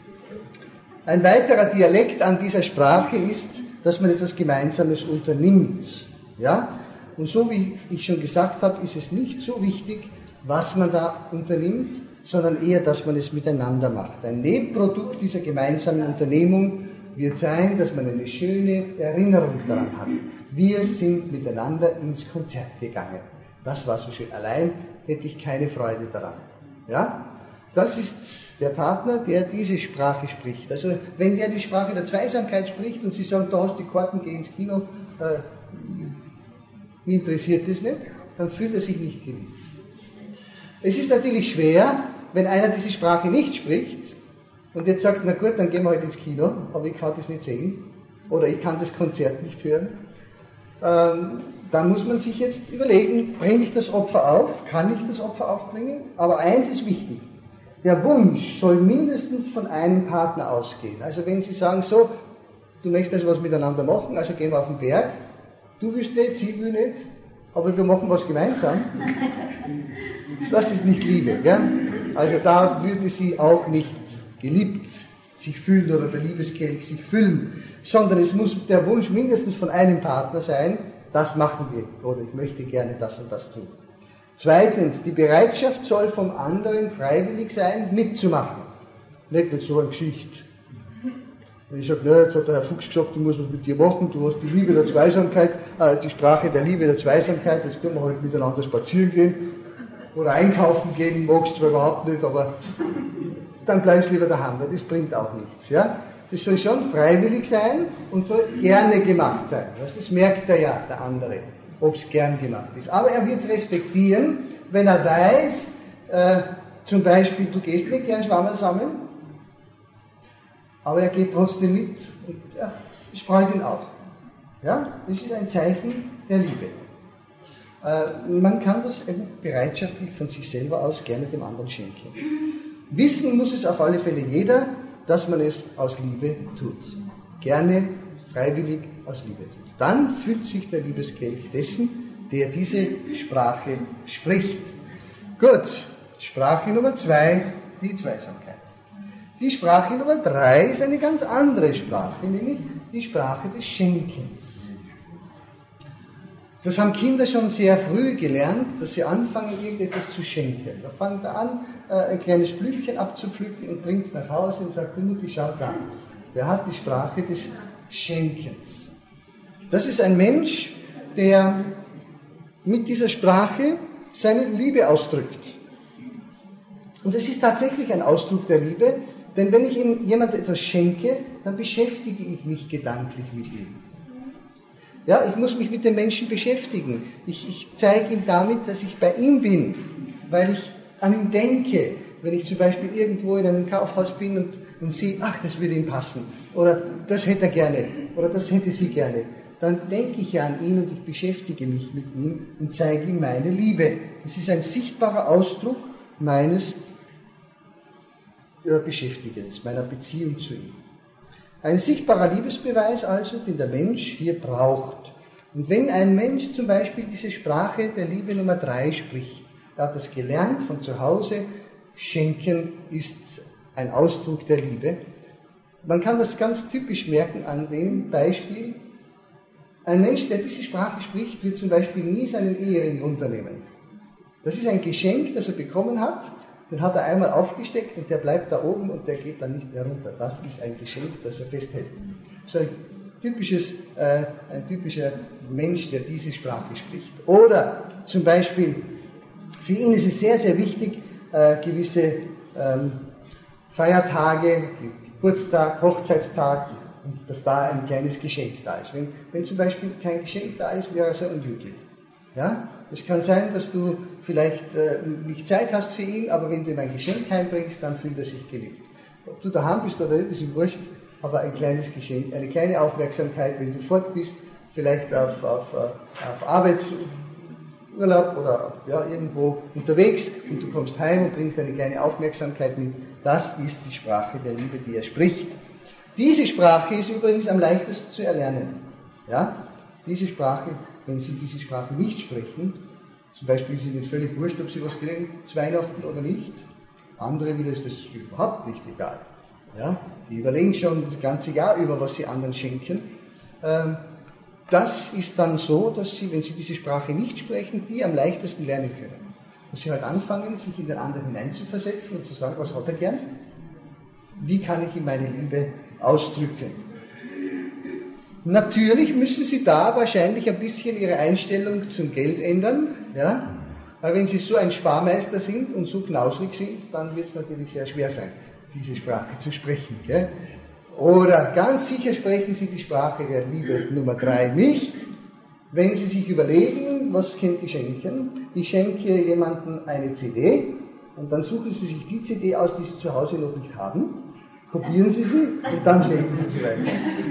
Ein weiterer Dialekt an dieser Sprache ist, dass man etwas Gemeinsames unternimmt. Ja? Und so wie ich schon gesagt habe, ist es nicht so wichtig, was man da unternimmt, sondern eher, dass man es miteinander macht. Ein Nebenprodukt dieser gemeinsamen Unternehmung wird sein, dass man eine schöne Erinnerung daran hat. Wir sind miteinander ins Konzert gegangen. Das war so schön. Allein hätte ich keine Freude daran. Ja? Das ist der Partner, der diese Sprache spricht. Also wenn der die Sprache der Zweisamkeit spricht und Sie sagen, da hast du die Karten, geh ins Kino, äh, mich interessiert das nicht, dann fühlt er sich nicht geliebt. Es ist natürlich schwer, wenn einer diese Sprache nicht spricht und jetzt sagt, na gut, dann gehen wir halt ins Kino, aber ich kann das nicht sehen oder ich kann das Konzert nicht hören. Ähm, dann muss man sich jetzt überlegen, bringe ich das Opfer auf, kann ich das Opfer aufbringen? Aber eins ist wichtig, der Wunsch soll mindestens von einem Partner ausgehen. Also wenn Sie sagen, so, du möchtest also was miteinander machen, also gehen wir auf den Berg, du willst nicht, sie will nicht, aber wir machen was gemeinsam. Das ist nicht Liebe. Gell? Also da würde sie auch nicht geliebt sich fühlen oder der Liebeskelch sich füllen, sondern es muss der Wunsch mindestens von einem Partner sein, das machen wir oder ich möchte gerne das und das tun. Zweitens, die Bereitschaft soll vom anderen freiwillig sein, mitzumachen. Nicht mit so einer Geschichte. Wenn ich sage, na, jetzt hat der Herr Fuchs gesagt, ich muss was mit dir machen, du hast die Liebe der Zweisamkeit, äh, die Sprache der Liebe der Zweisamkeit, jetzt können wir halt miteinander spazieren gehen oder einkaufen gehen, ich mag es zwar überhaupt nicht, aber dann bleibst du lieber daheim, weil das bringt auch nichts. Ja? Das soll schon freiwillig sein und soll gerne gemacht sein. Das merkt er ja, der andere, ob es gern gemacht ist. Aber er wird es respektieren, wenn er weiß, äh, zum Beispiel, du gehst nicht gern schwammerl sammeln, aber er geht trotzdem mit und ja, es freut ihn auch. Ja? Das ist ein Zeichen der Liebe. Äh, man kann das eben bereitschaftlich von sich selber aus gerne dem anderen schenken. Wissen muss es auf alle Fälle jeder, dass man es aus Liebe tut. Gerne, freiwillig aus Liebe tut. Dann fühlt sich der Liebeskelch dessen, der diese Sprache spricht. Gut, Sprache Nummer zwei, die Zweisamkeit. Die Sprache Nummer drei ist eine ganz andere Sprache, nämlich die Sprache des Schenkens. Das haben Kinder schon sehr früh gelernt, dass sie anfangen, irgendetwas zu schenken. Da fangen sie an, ein kleines Blümchen abzupflücken und bringt es nach Hause und sagt, Mutti, schau da. Der hat die Sprache des Schenkens. Das ist ein Mensch, der mit dieser Sprache seine Liebe ausdrückt. Und es ist tatsächlich ein Ausdruck der Liebe, denn wenn ich ihm jemand etwas schenke, dann beschäftige ich mich gedanklich mit ihm. Ja, ich muss mich mit dem Menschen beschäftigen. Ich, ich zeige ihm damit, dass ich bei ihm bin, weil ich an ihn denke. Wenn ich zum Beispiel irgendwo in einem Kaufhaus bin und, und sehe, ach, das würde ihm passen, oder das hätte er gerne, oder das hätte sie gerne, dann denke ich ja an ihn und ich beschäftige mich mit ihm und zeige ihm meine Liebe. Das ist ein sichtbarer Ausdruck meines äh, Beschäftigens, meiner Beziehung zu ihm. Ein sichtbarer Liebesbeweis also, den der Mensch hier braucht. Und wenn ein Mensch zum Beispiel diese Sprache der Liebe Nummer drei spricht, er hat das gelernt von zu Hause, Schenken ist ein Ausdruck der Liebe. Man kann das ganz typisch merken an dem Beispiel. Ein Mensch, der diese Sprache spricht, wird zum Beispiel nie seinen Ehering runternehmen. Das ist ein Geschenk, das er bekommen hat, den hat er einmal aufgesteckt und der bleibt da oben und der geht dann nicht mehr runter. Das ist ein Geschenk, das er festhält. So ein, typisches, äh, ein typischer Mensch, der diese Sprache spricht. Oder zum Beispiel, für ihn ist es sehr, sehr wichtig, äh, gewisse ähm, Feiertage, Geburtstag, Hochzeitstag, und dass da ein kleines Geschenk da ist. Wenn, wenn zum Beispiel kein Geschenk da ist, wäre er sehr unglücklich. Ja? Es kann sein, dass du vielleicht äh, nicht Zeit hast für ihn, aber wenn du ihm ein Geschenk heimbringst, dann fühlt er sich geliebt. Ob du daheim bist oder nicht, ist ihm wurscht, aber ein kleines Geschenk, eine kleine Aufmerksamkeit, wenn du fort bist, vielleicht auf, auf, auf Arbeitsurlaub oder ja, irgendwo unterwegs und du kommst heim und bringst eine kleine Aufmerksamkeit mit, das ist die Sprache der Liebe, die er spricht. Diese Sprache ist übrigens am leichtesten zu erlernen. Ja? Diese Sprache, wenn Sie diese Sprache nicht sprechen, zum Beispiel ist Ihnen völlig wurscht, ob Sie was kriegen zu Weihnachten oder nicht. Andere wieder ist das überhaupt nicht egal. Ja? Die überlegen schon das ganze Jahr über, was sie anderen schenken. Ähm, das ist dann so, dass Sie, wenn Sie diese Sprache nicht sprechen, die am leichtesten lernen können. Dass Sie halt anfangen, sich in den anderen hineinzuversetzen und zu sagen, was hat er gern? Wie kann ich ihm meine Liebe ausdrücken? Natürlich müssen Sie da wahrscheinlich ein bisschen Ihre Einstellung zum Geld ändern, ja? Weil wenn Sie so ein Sparmeister sind und so knausrig sind, dann wird es natürlich sehr schwer sein, diese Sprache zu sprechen. Gell? Oder ganz sicher sprechen Sie die Sprache der Liebe Nummer drei nicht, wenn Sie sich überlegen, was könnte ich schenken? Ich schenke jemandem eine C D und dann suchen Sie sich die C D aus, die Sie zu Hause noch nicht haben, kopieren Sie sie und dann schenken Sie sie weiter.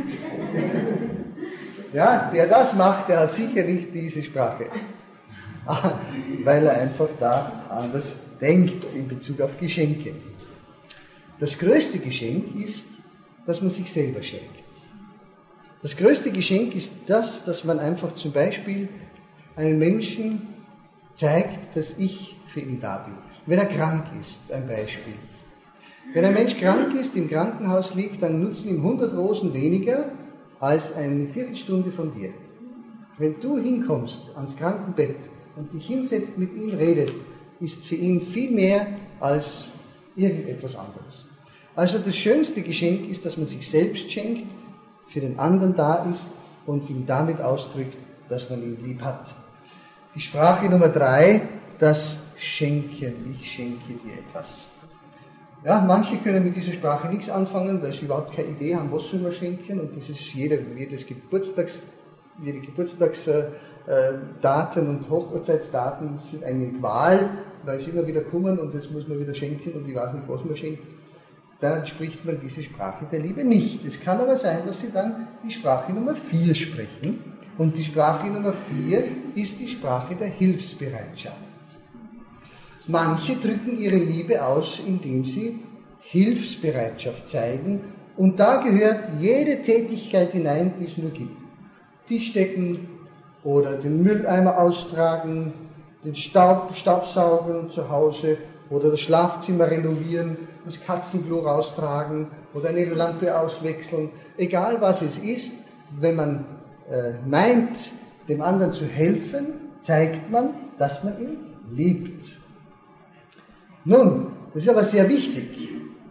Ja, der das macht, der hat sicher nicht diese Sprache. Weil er einfach da anders denkt in Bezug auf Geschenke. Das größte Geschenk ist, dass man sich selber schenkt. Das größte Geschenk ist das, dass man einfach zum Beispiel einem Menschen zeigt, dass ich für ihn da bin. Wenn er krank ist, ein Beispiel. Wenn ein Mensch krank ist, im Krankenhaus liegt, dann nutzen ihm hundert Rosen weniger als eine Viertelstunde von dir. Wenn du hinkommst ans Krankenbett und dich hinsetzt, mit ihm redest, ist für ihn viel mehr als irgendetwas anderes. Also das schönste Geschenk ist, dass man sich selbst schenkt, für den anderen da ist und ihm damit ausdrückt, dass man ihn lieb hat. Die Sprache Nummer drei, das Schenken. Ich schenke dir etwas. Ja, manche können mit dieser Sprache nichts anfangen, weil sie überhaupt keine Idee haben, was soll man schenken. Und das ist jeder, jedes Geburtstags, jede Geburtstagsdaten äh, und Hochzeitsdaten sind eine Qual, weil sie immer wieder kommen und jetzt muss man wieder schenken und ich weiß nicht, was man schenkt. Dann spricht man diese Sprache der Liebe nicht. Es kann aber sein, dass sie dann die Sprache Nummer vier sprechen. Und die Sprache Nummer vier ist die Sprache der Hilfsbereitschaft. Manche drücken ihre Liebe aus, indem sie Hilfsbereitschaft zeigen. Und da gehört jede Tätigkeit hinein, die es nur gibt. Tischdecken oder den Mülleimer austragen, den Staub, Staubsaugen zu Hause oder das Schlafzimmer renovieren, das Katzenklo raustragen oder eine Lampe auswechseln. Egal was es ist, wenn man äh, meint, dem anderen zu helfen, zeigt man, dass man ihn liebt. Nun, das ist aber sehr wichtig.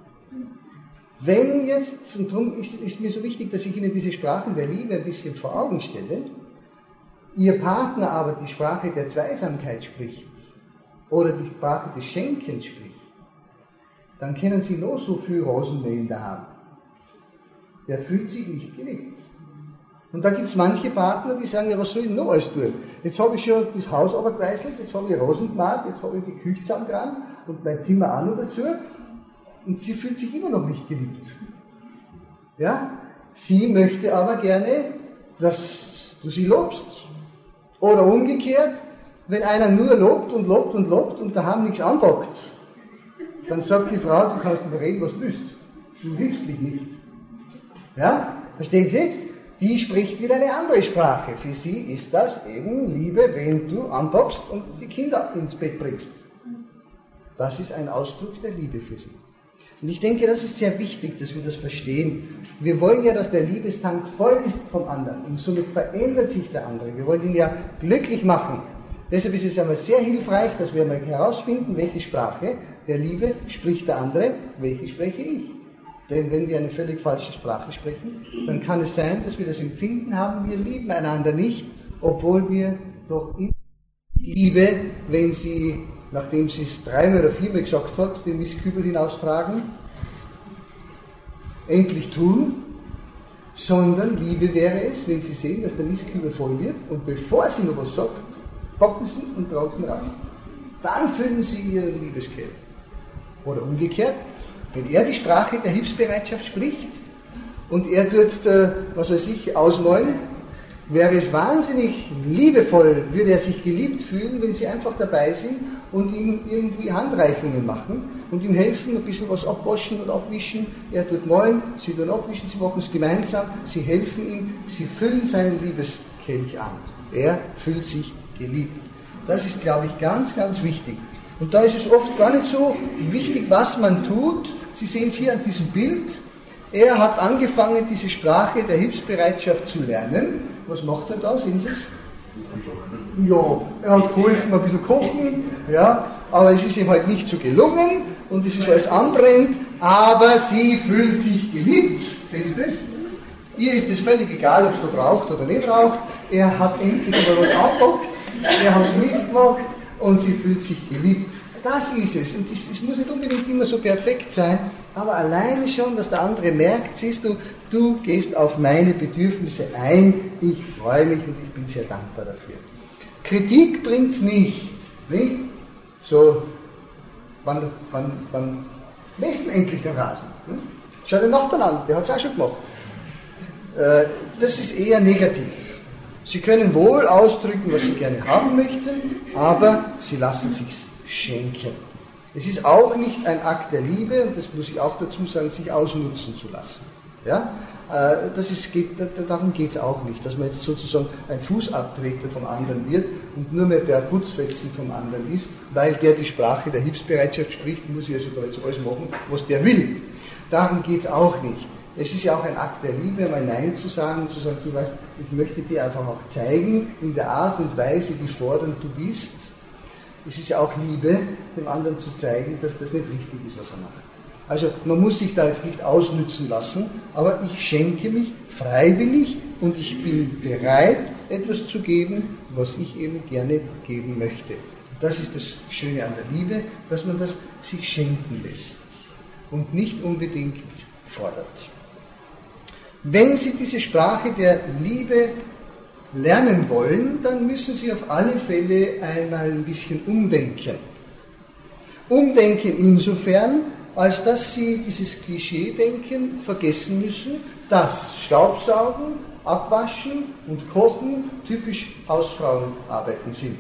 Wenn jetzt, und darum ist, ist mir so wichtig, dass ich Ihnen diese Sprachen der Liebe ein bisschen vor Augen stelle, Ihr Partner aber die Sprache der Zweisamkeit spricht oder die Sprache des Schenkens spricht, dann können Sie noch so viel Rosenmehl da haben. Der fühlt sich nicht geliebt. Und da gibt es manche Partner, die sagen, ja, was soll ich noch alles tun? Jetzt habe ich schon das Haus runtergeweißelt, jetzt habe ich Rosen gemacht, jetzt habe ich die Küche zusammengerannt und mein Zimmer auch noch dazu. Und sie fühlt sich immer noch nicht geliebt. Ja? Sie möchte aber gerne, dass du sie lobst. Oder umgekehrt, wenn einer nur lobt und lobt und lobt und daheim nichts anpackt, dann sagt die Frau, du kannst mir reden, was du willst. Du hilfst mich nicht. Ja? Verstehen Sie? Die spricht wieder eine andere Sprache. Für sie ist das eben Liebe, wenn du anpackst und die Kinder ins Bett bringst. Das ist ein Ausdruck der Liebe für sie. Und ich denke, das ist sehr wichtig, dass wir das verstehen. Wir wollen ja, dass der Liebestank voll ist vom anderen und somit verändert sich der andere. Wir wollen ihn ja glücklich machen. Deshalb ist es einmal sehr hilfreich, dass wir mal herausfinden, welche Sprache der Liebe spricht der andere, welche spreche ich. Denn wenn wir eine völlig falsche Sprache sprechen, dann kann es sein, dass wir das Empfinden haben, wir lieben einander nicht, obwohl wir doch in Liebe, wenn sie, nachdem sie es dreimal oder viermal gesagt hat, den Mistkübel hinaustragen, endlich tun, sondern Liebe wäre es, wenn sie sehen, dass der Mistkübel voll wird und bevor sie noch was sagt, packen sie und tragen sie raus. Dann füllen sie ihren Liebeskehr. Oder umgekehrt, wenn er die Sprache der Hilfsbereitschaft spricht und er tut, äh, was weiß ich, ausmalen, wäre es wahnsinnig liebevoll, würde er sich geliebt fühlen, wenn sie einfach dabei sind und ihm irgendwie Handreichungen machen und ihm helfen, ein bisschen was abwaschen und abwischen. Er tut malen, sie tun abwischen, sie machen es gemeinsam, sie helfen ihm, sie füllen seinen Liebeskelch an. Er fühlt sich geliebt. Das ist, glaube ich, ganz, ganz wichtig. Und da ist es oft gar nicht so wichtig, was man tut. Sie sehen es hier an diesem Bild. Er hat angefangen, diese Sprache der Hilfsbereitschaft zu lernen. Was macht er da? Sehen Sie es? Ja, er hat geholfen, ein bisschen kochen, ja, aber es ist ihm halt nicht so gelungen und es ist alles anbrennt, aber sie fühlt sich geliebt. Sehen Sie das? Ihr ist es völlig egal, ob es da raucht oder nicht raucht. Er hat endlich mal was angepackt, er hat mitgemacht und sie fühlt sich geliebt. Das ist es. Und es muss nicht unbedingt immer so perfekt sein, aber alleine schon, dass der andere merkt, siehst du, du gehst auf meine Bedürfnisse ein, ich freue mich und ich bin sehr dankbar dafür. Kritik bringt es nicht, nicht? So, wann, wann, wann mäst du endlich den Rasen? Hm? Schau den Nachbarn an, der hat es auch schon gemacht. Äh, das ist eher negativ. Sie können wohl ausdrücken, was Sie gerne haben möchten, aber Sie lassen sich's schenken. Es ist auch nicht ein Akt der Liebe, und das muss ich auch dazu sagen, sich ausnutzen zu lassen. Ja? Das ist, geht, darum geht es auch nicht, dass man jetzt sozusagen ein Fußabtreter vom anderen wird und nur mehr der Putzfetzen vom anderen ist, weil der die Sprache der Hilfsbereitschaft spricht, muss ich also da jetzt alles machen, was der will. Darum geht es auch nicht. Es ist ja auch ein Akt der Liebe, mal Nein zu sagen und zu sagen, du weißt, ich möchte dir einfach auch zeigen, in der Art und Weise, wie fordernd du bist. Es ist ja auch Liebe, dem anderen zu zeigen, dass das nicht richtig ist, was er macht. Also man muss sich da jetzt nicht ausnützen lassen, aber ich schenke mich freiwillig und ich bin bereit, etwas zu geben, was ich eben gerne geben möchte. Das ist das Schöne an der Liebe, dass man das sich schenken lässt und nicht unbedingt fordert. Wenn Sie diese Sprache der Liebe lernen wollen, dann müssen Sie auf alle Fälle einmal ein bisschen umdenken. Umdenken insofern, als dass Sie dieses Klischee-Denken vergessen müssen, dass Staubsaugen, Abwaschen und Kochen typisch Hausfrauenarbeiten sind.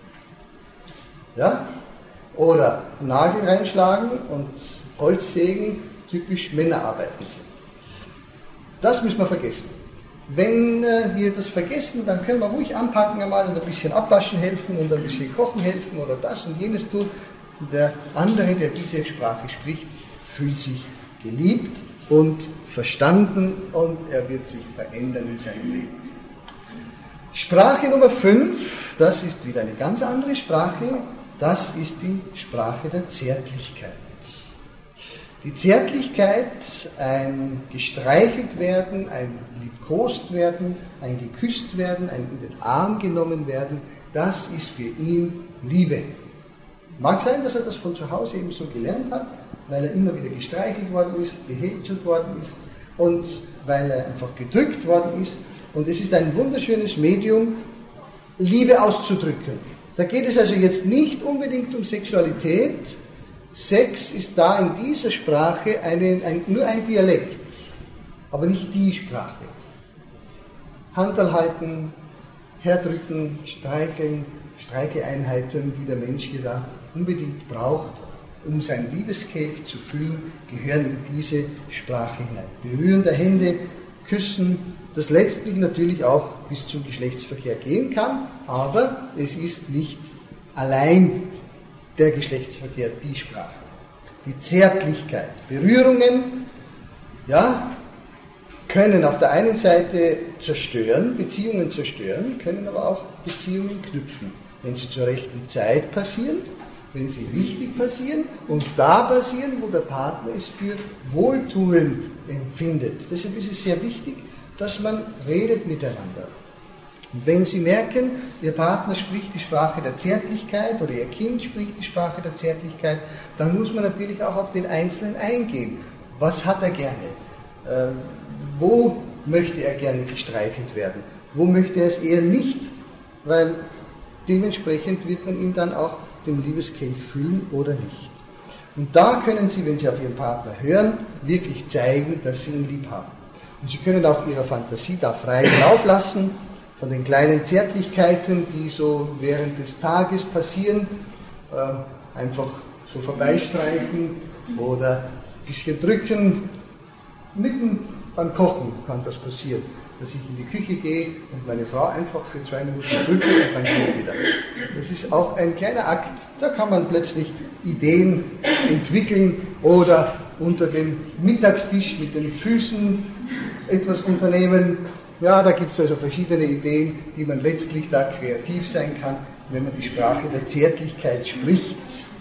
Ja? Oder Nagel reinschlagen und Holzsägen typisch Männerarbeiten sind. Das müssen wir vergessen. Wenn äh, wir das vergessen, dann können wir ruhig anpacken einmal und ein bisschen abwaschen helfen und ein bisschen kochen helfen oder das und jenes tun. Und der andere, der diese Sprache spricht, fühlt sich geliebt und verstanden und er wird sich verändern in seinem Leben. Sprache Nummer fünf, das ist wieder eine ganz andere Sprache, das ist die Sprache der Zärtlichkeit. Die Zärtlichkeit, ein gestreichelt werden, ein liebkost werden, ein geküsst werden, ein in den Arm genommen werden, das ist für ihn Liebe. Mag sein, dass er das von zu Hause eben so gelernt hat, weil er immer wieder gestreichelt worden ist, gehätschelt worden ist und weil er einfach gedrückt worden ist. Und es ist ein wunderschönes Medium, Liebe auszudrücken. Da geht es also jetzt nicht unbedingt um Sexualität. Sex ist da in dieser Sprache eine, ein, nur ein Dialekt, aber nicht die Sprache. Handel halten, herdrücken, streicheln, Streicheleinheiten, die der Mensch hier da unbedingt braucht. um sein Liebeskelch zu füllen, gehören in diese Sprache hinein. Berühren der Hände, Küssen, das letztlich natürlich auch bis zum Geschlechtsverkehr gehen kann, aber es ist nicht allein der Geschlechtsverkehr die Sprache. Die Zärtlichkeit, Berührungen, ja, können auf der einen Seite zerstören, Beziehungen zerstören, können aber auch Beziehungen knüpfen, wenn sie zur rechten Zeit passieren, wenn sie richtig passieren und da passieren, wo der Partner es für wohltuend empfindet. Deshalb ist es sehr wichtig, dass man redet miteinander. Und wenn Sie merken, Ihr Partner spricht die Sprache der Zärtlichkeit oder Ihr Kind spricht die Sprache der Zärtlichkeit, dann muss man natürlich auch auf den Einzelnen eingehen. Was hat er gerne? Äh, wo möchte er gerne gestreichelt werden? Wo möchte er es eher nicht? Weil dementsprechend wird man ihm dann auch den Liebeskelch füllen oder nicht. Und da können Sie, wenn Sie auf Ihren Partner hören, wirklich zeigen, dass Sie ihn lieb haben. Und Sie können auch Ihrer Fantasie da frei Lauf lassen, von den kleinen Zärtlichkeiten, die so während des Tages passieren, äh, einfach so vorbeistreichen oder ein bisschen drücken. Mitten beim Kochen kann das passieren, dass ich in die Küche gehe und meine Frau einfach für zwei Minuten drücke und dann gehe ich wieder. Das ist auch ein kleiner Akt, da kann man plötzlich Ideen entwickeln oder unter dem Mittagstisch mit den Füßen etwas unternehmen. Ja, da gibt es also verschiedene Ideen, wie man letztlich da kreativ sein kann, wenn man die Sprache der Zärtlichkeit spricht.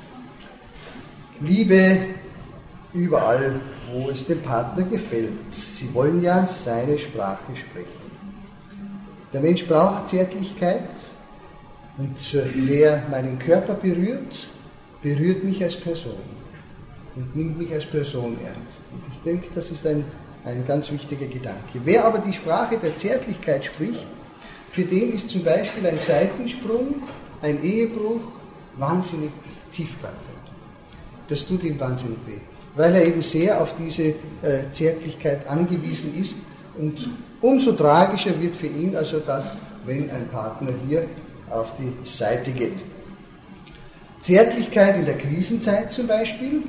Liebe überall, wo es dem Partner gefällt. Sie wollen ja seine Sprache sprechen. Der Mensch braucht Zärtlichkeit und wer meinen Körper berührt, berührt mich als Person und nimmt mich als Person ernst. Und ich denke, das ist ein Ein ganz wichtiger Gedanke. Wer aber die Sprache der Zärtlichkeit spricht, für den ist zum Beispiel ein Seitensprung, ein Ehebruch wahnsinnig tiefgreifend. Das tut ihm wahnsinnig weh, weil er eben sehr auf diese äh, Zärtlichkeit angewiesen ist und umso tragischer wird für ihn also das, wenn ein Partner hier auf die Seite geht. Zärtlichkeit in der Krisenzeit zum Beispiel.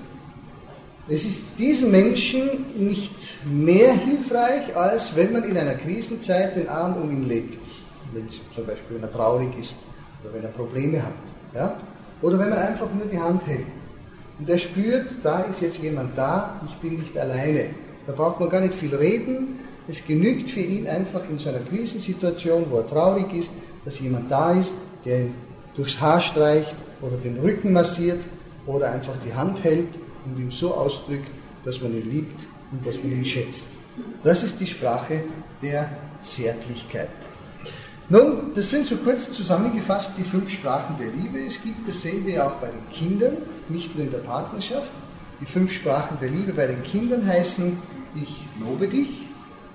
Es ist diesen Menschen nicht mehr hilfreich, als wenn man in einer Krisenzeit den Arm um ihn legt. Wenn zum Beispiel, wenn er traurig ist oder wenn er Probleme hat. Ja? Oder wenn man einfach nur die Hand hält. Und er spürt, da ist jetzt jemand da, ich bin nicht alleine. Da braucht man gar nicht viel reden. Es genügt für ihn einfach in so einer Krisensituation, wo er traurig ist, dass jemand da ist, der ihn durchs Haar streicht oder den Rücken massiert oder einfach die Hand hält und ihm so ausdrückt, dass man ihn liebt und dass man ihn schätzt. Das ist die Sprache der Zärtlichkeit. Nun, das sind so kurz zusammengefasst die fünf Sprachen der Liebe. Es gibt, das sehen wir auch bei den Kindern, nicht nur in der Partnerschaft. Die fünf Sprachen der Liebe bei den Kindern heißen, ich lobe dich.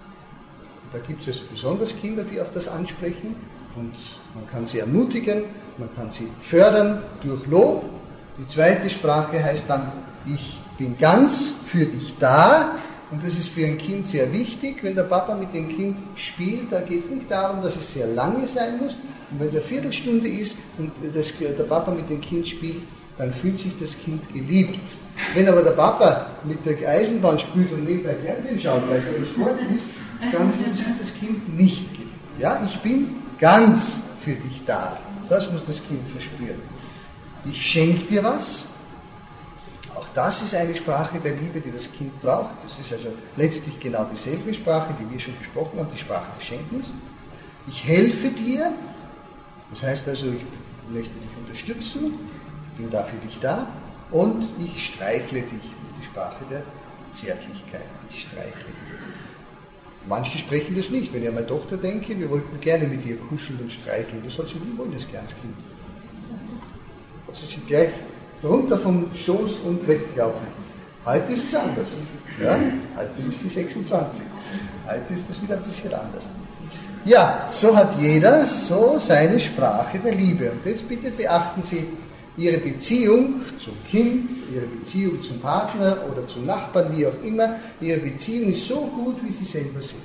Da gibt es also besonders Kinder, die auf das ansprechen. Und man kann sie ermutigen, man kann sie fördern durch Lob. Die zweite Sprache heißt dann, ich bin ganz für dich da. Und das ist für ein Kind sehr wichtig. Wenn der Papa mit dem Kind spielt, dann geht es nicht darum, dass es sehr lange sein muss. Und wenn es eine Viertelstunde ist und das, der Papa mit dem Kind spielt, dann fühlt sich das Kind geliebt. Wenn aber der Papa mit der Eisenbahn spielt und nebenbei Fernsehen schaut, weil es ein Sport ist, dann fühlt sich das Kind nicht geliebt. Ja, ich bin ganz für dich da. Das muss das Kind verspüren. Ich schenke dir was. Auch das ist eine Sprache der Liebe, die das Kind braucht. Das ist also letztlich genau dieselbe Sprache, die wir schon besprochen haben, die Sprache des Schenkens. Ich helfe dir. Das heißt also, ich möchte dich unterstützen, bin da für dich da. Und ich streichle dich. Das ist die Sprache der Zärtlichkeit. Ich streichle dich. Manche sprechen das nicht. Wenn ich an meine Tochter denke, wir wollten gerne mit ihr kuscheln und streicheln. Das hat sie nie wollen, das kleines Kind. Sie sind gleich runter vom Schoß und weggelaufen. Heute ist es anders. Ja? Heute ist sie sechsundzwanzig. Heute ist das wieder ein bisschen anders. Ja, so hat jeder so seine Sprache der Liebe. Und jetzt bitte beachten Sie Ihre Beziehung zum Kind, Ihre Beziehung zum Partner oder zum Nachbarn, wie auch immer. Ihre Beziehung ist so gut, wie Sie selber sind.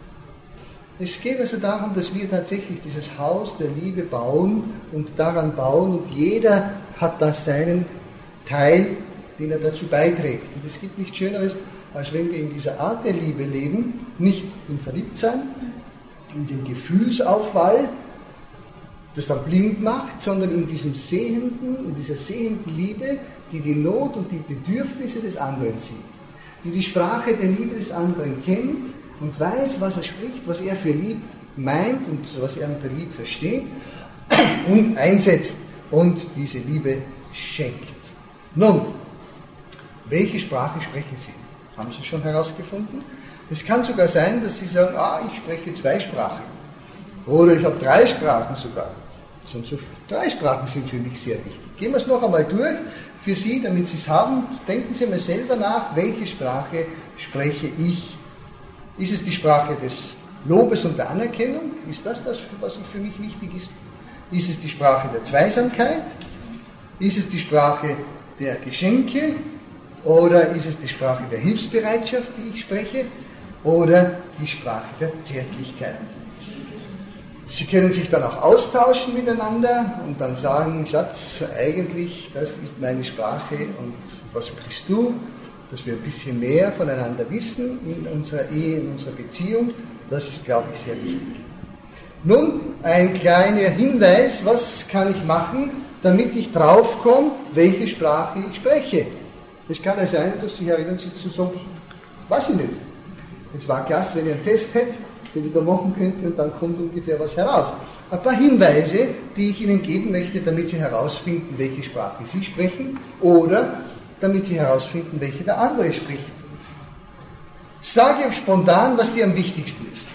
Es geht also darum, dass wir tatsächlich dieses Haus der Liebe bauen und daran bauen und jeder hat da seinen Teil, den er dazu beiträgt. Und es gibt nichts Schöneres, als wenn wir in dieser Art der Liebe leben, nicht im Verliebtsein, in dem Gefühlsaufwall, das dann blind macht, sondern in diesem sehenden, in dieser sehenden Liebe, die die Not und die Bedürfnisse des anderen sieht, die die Sprache der Liebe des anderen kennt und weiß, was er spricht, was er für lieb meint und was er unter Lieb versteht und einsetzt und diese Liebe schenkt. Nun, welche Sprache sprechen Sie? Haben Sie schon herausgefunden? Es kann sogar sein, dass Sie sagen, ah, ich spreche zwei Sprachen. Oder ich habe drei Sprachen sogar. So, drei Sprachen sind für mich sehr wichtig. Gehen wir es noch einmal durch für Sie, damit Sie es haben. Denken Sie mal selber nach, welche Sprache spreche ich? Ist es die Sprache des Lobes und der Anerkennung? Ist das das, was für mich wichtig ist? Ist es die Sprache der Zweisamkeit? Ist es die Sprache der Geschenke? Oder ist es die Sprache der Hilfsbereitschaft, die ich spreche? Oder die Sprache der Zärtlichkeit? Sie können sich dann auch austauschen miteinander und dann sagen, Schatz, eigentlich, das ist meine Sprache und was sprichst du? Dass wir ein bisschen mehr voneinander wissen in unserer Ehe, in unserer Beziehung, das ist, glaube ich, sehr wichtig. Nun, ein kleiner Hinweis, was kann ich machen, damit ich draufkomme, welche Sprache ich spreche. Es kann ja sein, dass Sie herinnen sitzen und sagen, weiß ich nicht. Es war klasse, wenn ihr einen Test hättet, den ich da machen könnte und dann kommt ungefähr was heraus. Ein paar Hinweise, die ich Ihnen geben möchte, damit Sie herausfinden, welche Sprache Sie sprechen oder damit Sie herausfinden, welche der andere spricht. Sage spontan, was dir am wichtigsten ist.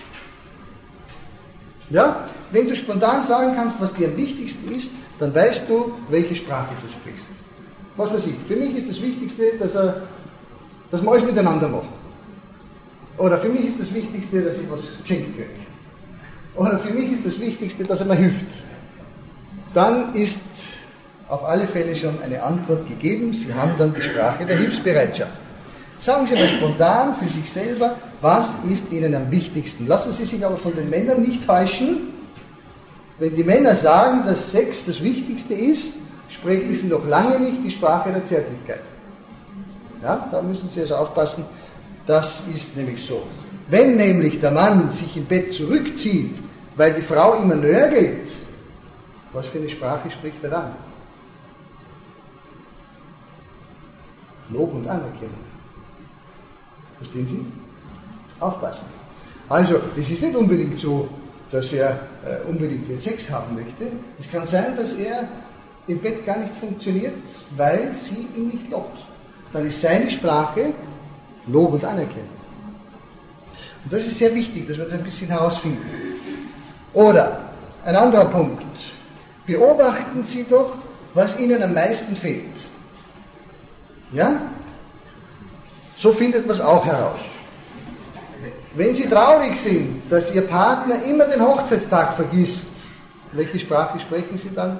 Ja? Wenn du spontan sagen kannst, was dir am wichtigsten ist, dann weißt du, welche Sprache du sprichst. Was weiß ich, für mich ist das Wichtigste, dass, er, dass wir alles miteinander machen. Oder für mich ist das Wichtigste, dass ich was schenken kriege. Oder für mich ist das Wichtigste, dass er mir hilft. Dann ist auf alle Fälle schon eine Antwort gegeben. Sie haben dann die Sprache der Hilfsbereitschaft. Sagen Sie mal spontan für sich selber, was ist Ihnen am wichtigsten. Lassen Sie sich aber von den Männern nicht täuschen. Wenn die Männer sagen, dass Sex das Wichtigste ist, sprechen sie noch lange nicht die Sprache der Zärtlichkeit. Ja, da müssen Sie also aufpassen. Das ist nämlich so. Wenn nämlich der Mann sich im Bett zurückzieht, weil die Frau immer nörgelt, was für eine Sprache spricht er dann? Lob und Anerkennung. Verstehen Sie? Aufpassen. Also, es ist nicht unbedingt so, dass er äh, unbedingt den Sex haben möchte. Es kann sein, dass er im Bett gar nicht funktioniert, weil sie ihn nicht lobt. Dann ist seine Sprache Lob und Anerkennung. Und das ist sehr wichtig, dass wir das ein bisschen herausfinden. Oder, ein anderer Punkt. Beobachten Sie doch, was Ihnen am meisten fehlt. Ja? So findet man es auch heraus. Wenn Sie traurig sind, dass Ihr Partner immer den Hochzeitstag vergisst, welche Sprache sprechen Sie dann?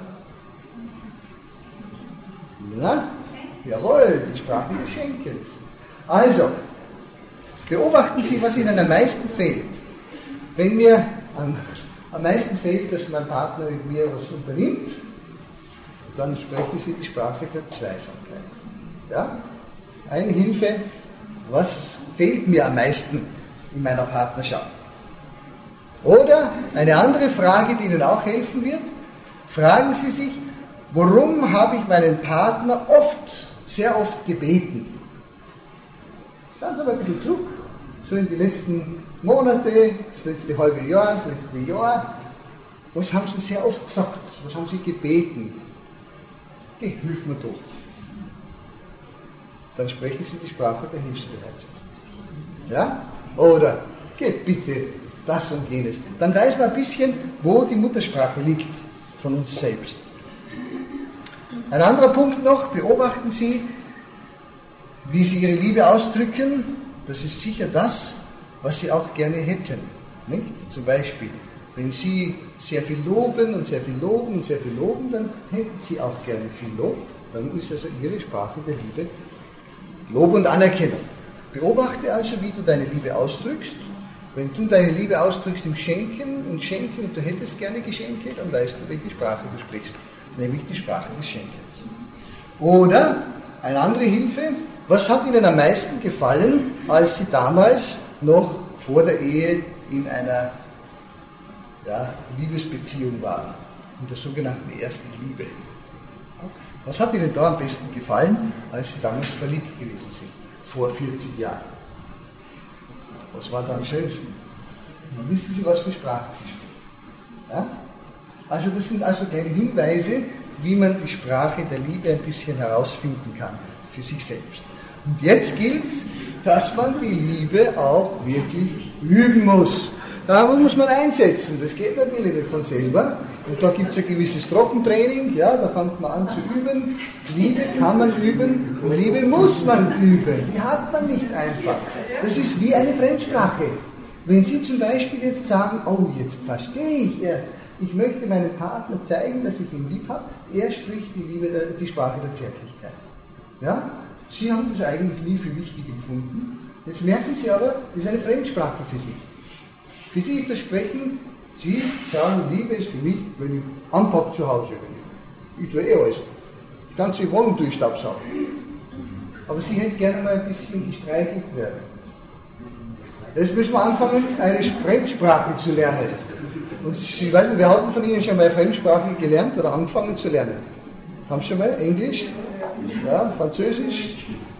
Na? Jawohl, die Sprache des Schenkens. Also, beobachten Sie, was Ihnen am meisten fehlt. Wenn mir am, am meisten fehlt, dass mein Partner mit mir was unternimmt, dann sprechen Sie die Sprache der Zweisamkeit. Ja? Eine Hilfe, was fehlt mir am meisten in meiner Partnerschaft? Oder eine andere Frage, die Ihnen auch helfen wird, fragen Sie sich, warum habe ich meinen Partner oft, sehr oft gebeten? Schauen Sie mal ein bisschen zurück, so in die letzten Monate, das letzte halbe Jahr, das letzte Jahr. Was haben Sie sehr oft gesagt? Was haben Sie gebeten? Geh, hilf mir doch. Dann sprechen Sie die Sprache der Hilfsbereitschaft. Ja? Oder, geh bitte, das und jenes. Dann weiß man ein bisschen, wo die Muttersprache liegt von uns selbst. Ein anderer Punkt noch, beobachten Sie, wie Sie Ihre Liebe ausdrücken. Das ist sicher das, was Sie auch gerne hätten. Nicht? Zum Beispiel, wenn Sie sehr viel loben und sehr viel loben und sehr viel loben, dann hätten Sie auch gerne viel Lob. Dann ist also Ihre Sprache der Liebe Lob und Anerkennung. Beobachte also, wie du deine Liebe ausdrückst. Wenn du deine Liebe ausdrückst im Schenken und Schenken und du hättest gerne Geschenke, dann weißt du, welche Sprache du sprichst, nämlich die Sprache des Schenkens. Oder eine andere Hilfe. Was hat Ihnen am meisten gefallen, als Sie damals noch vor der Ehe in einer ja, Liebesbeziehung waren, in der sogenannten ersten Liebe? Was hat Ihnen da am besten gefallen, als Sie damals verliebt gewesen sind, vor vierzig Jahren? Was war da am schönsten? Dann wissen Sie, was für Sprache Sie sprechen. Ja? Also das sind also kleine Hinweise, wie man die Sprache der Liebe ein bisschen herausfinden kann für sich selbst. Und jetzt gilt es, dass man die Liebe auch wirklich üben muss. Da muss man einsetzen, das geht natürlich nicht von selber. Und da gibt es ein gewisses Trockentraining, ja, da fängt man an zu üben. Liebe kann man üben und Liebe muss man üben. Die hat man nicht einfach. Das ist wie eine Fremdsprache. Wenn Sie zum Beispiel jetzt sagen, oh, jetzt verstehe ich erst, ich möchte meinem Partner zeigen, dass ich ihn lieb habe, er spricht die, Liebe der, die Sprache der Zärtlichkeit. Ja? Sie haben das eigentlich nie für wichtig empfunden. Jetzt merken Sie aber, das ist eine Fremdsprache für Sie. Für Sie ist das Sprechen, Sie sagen, Liebe ist für mich, wenn ich anpacke zu Hause. Wenn ich, ich tue eh alles. Die ganze Wohnung durchstaubsaugen. Aber Sie hätten gerne mal ein bisschen gestreichelt werden. Jetzt müssen wir anfangen, eine Fremdsprache zu lernen. Und ich weiß nicht, wer hat von Ihnen schon mal Fremdsprache gelernt oder angefangen zu lernen? Haben Sie schon mal Englisch? Ja, Französisch?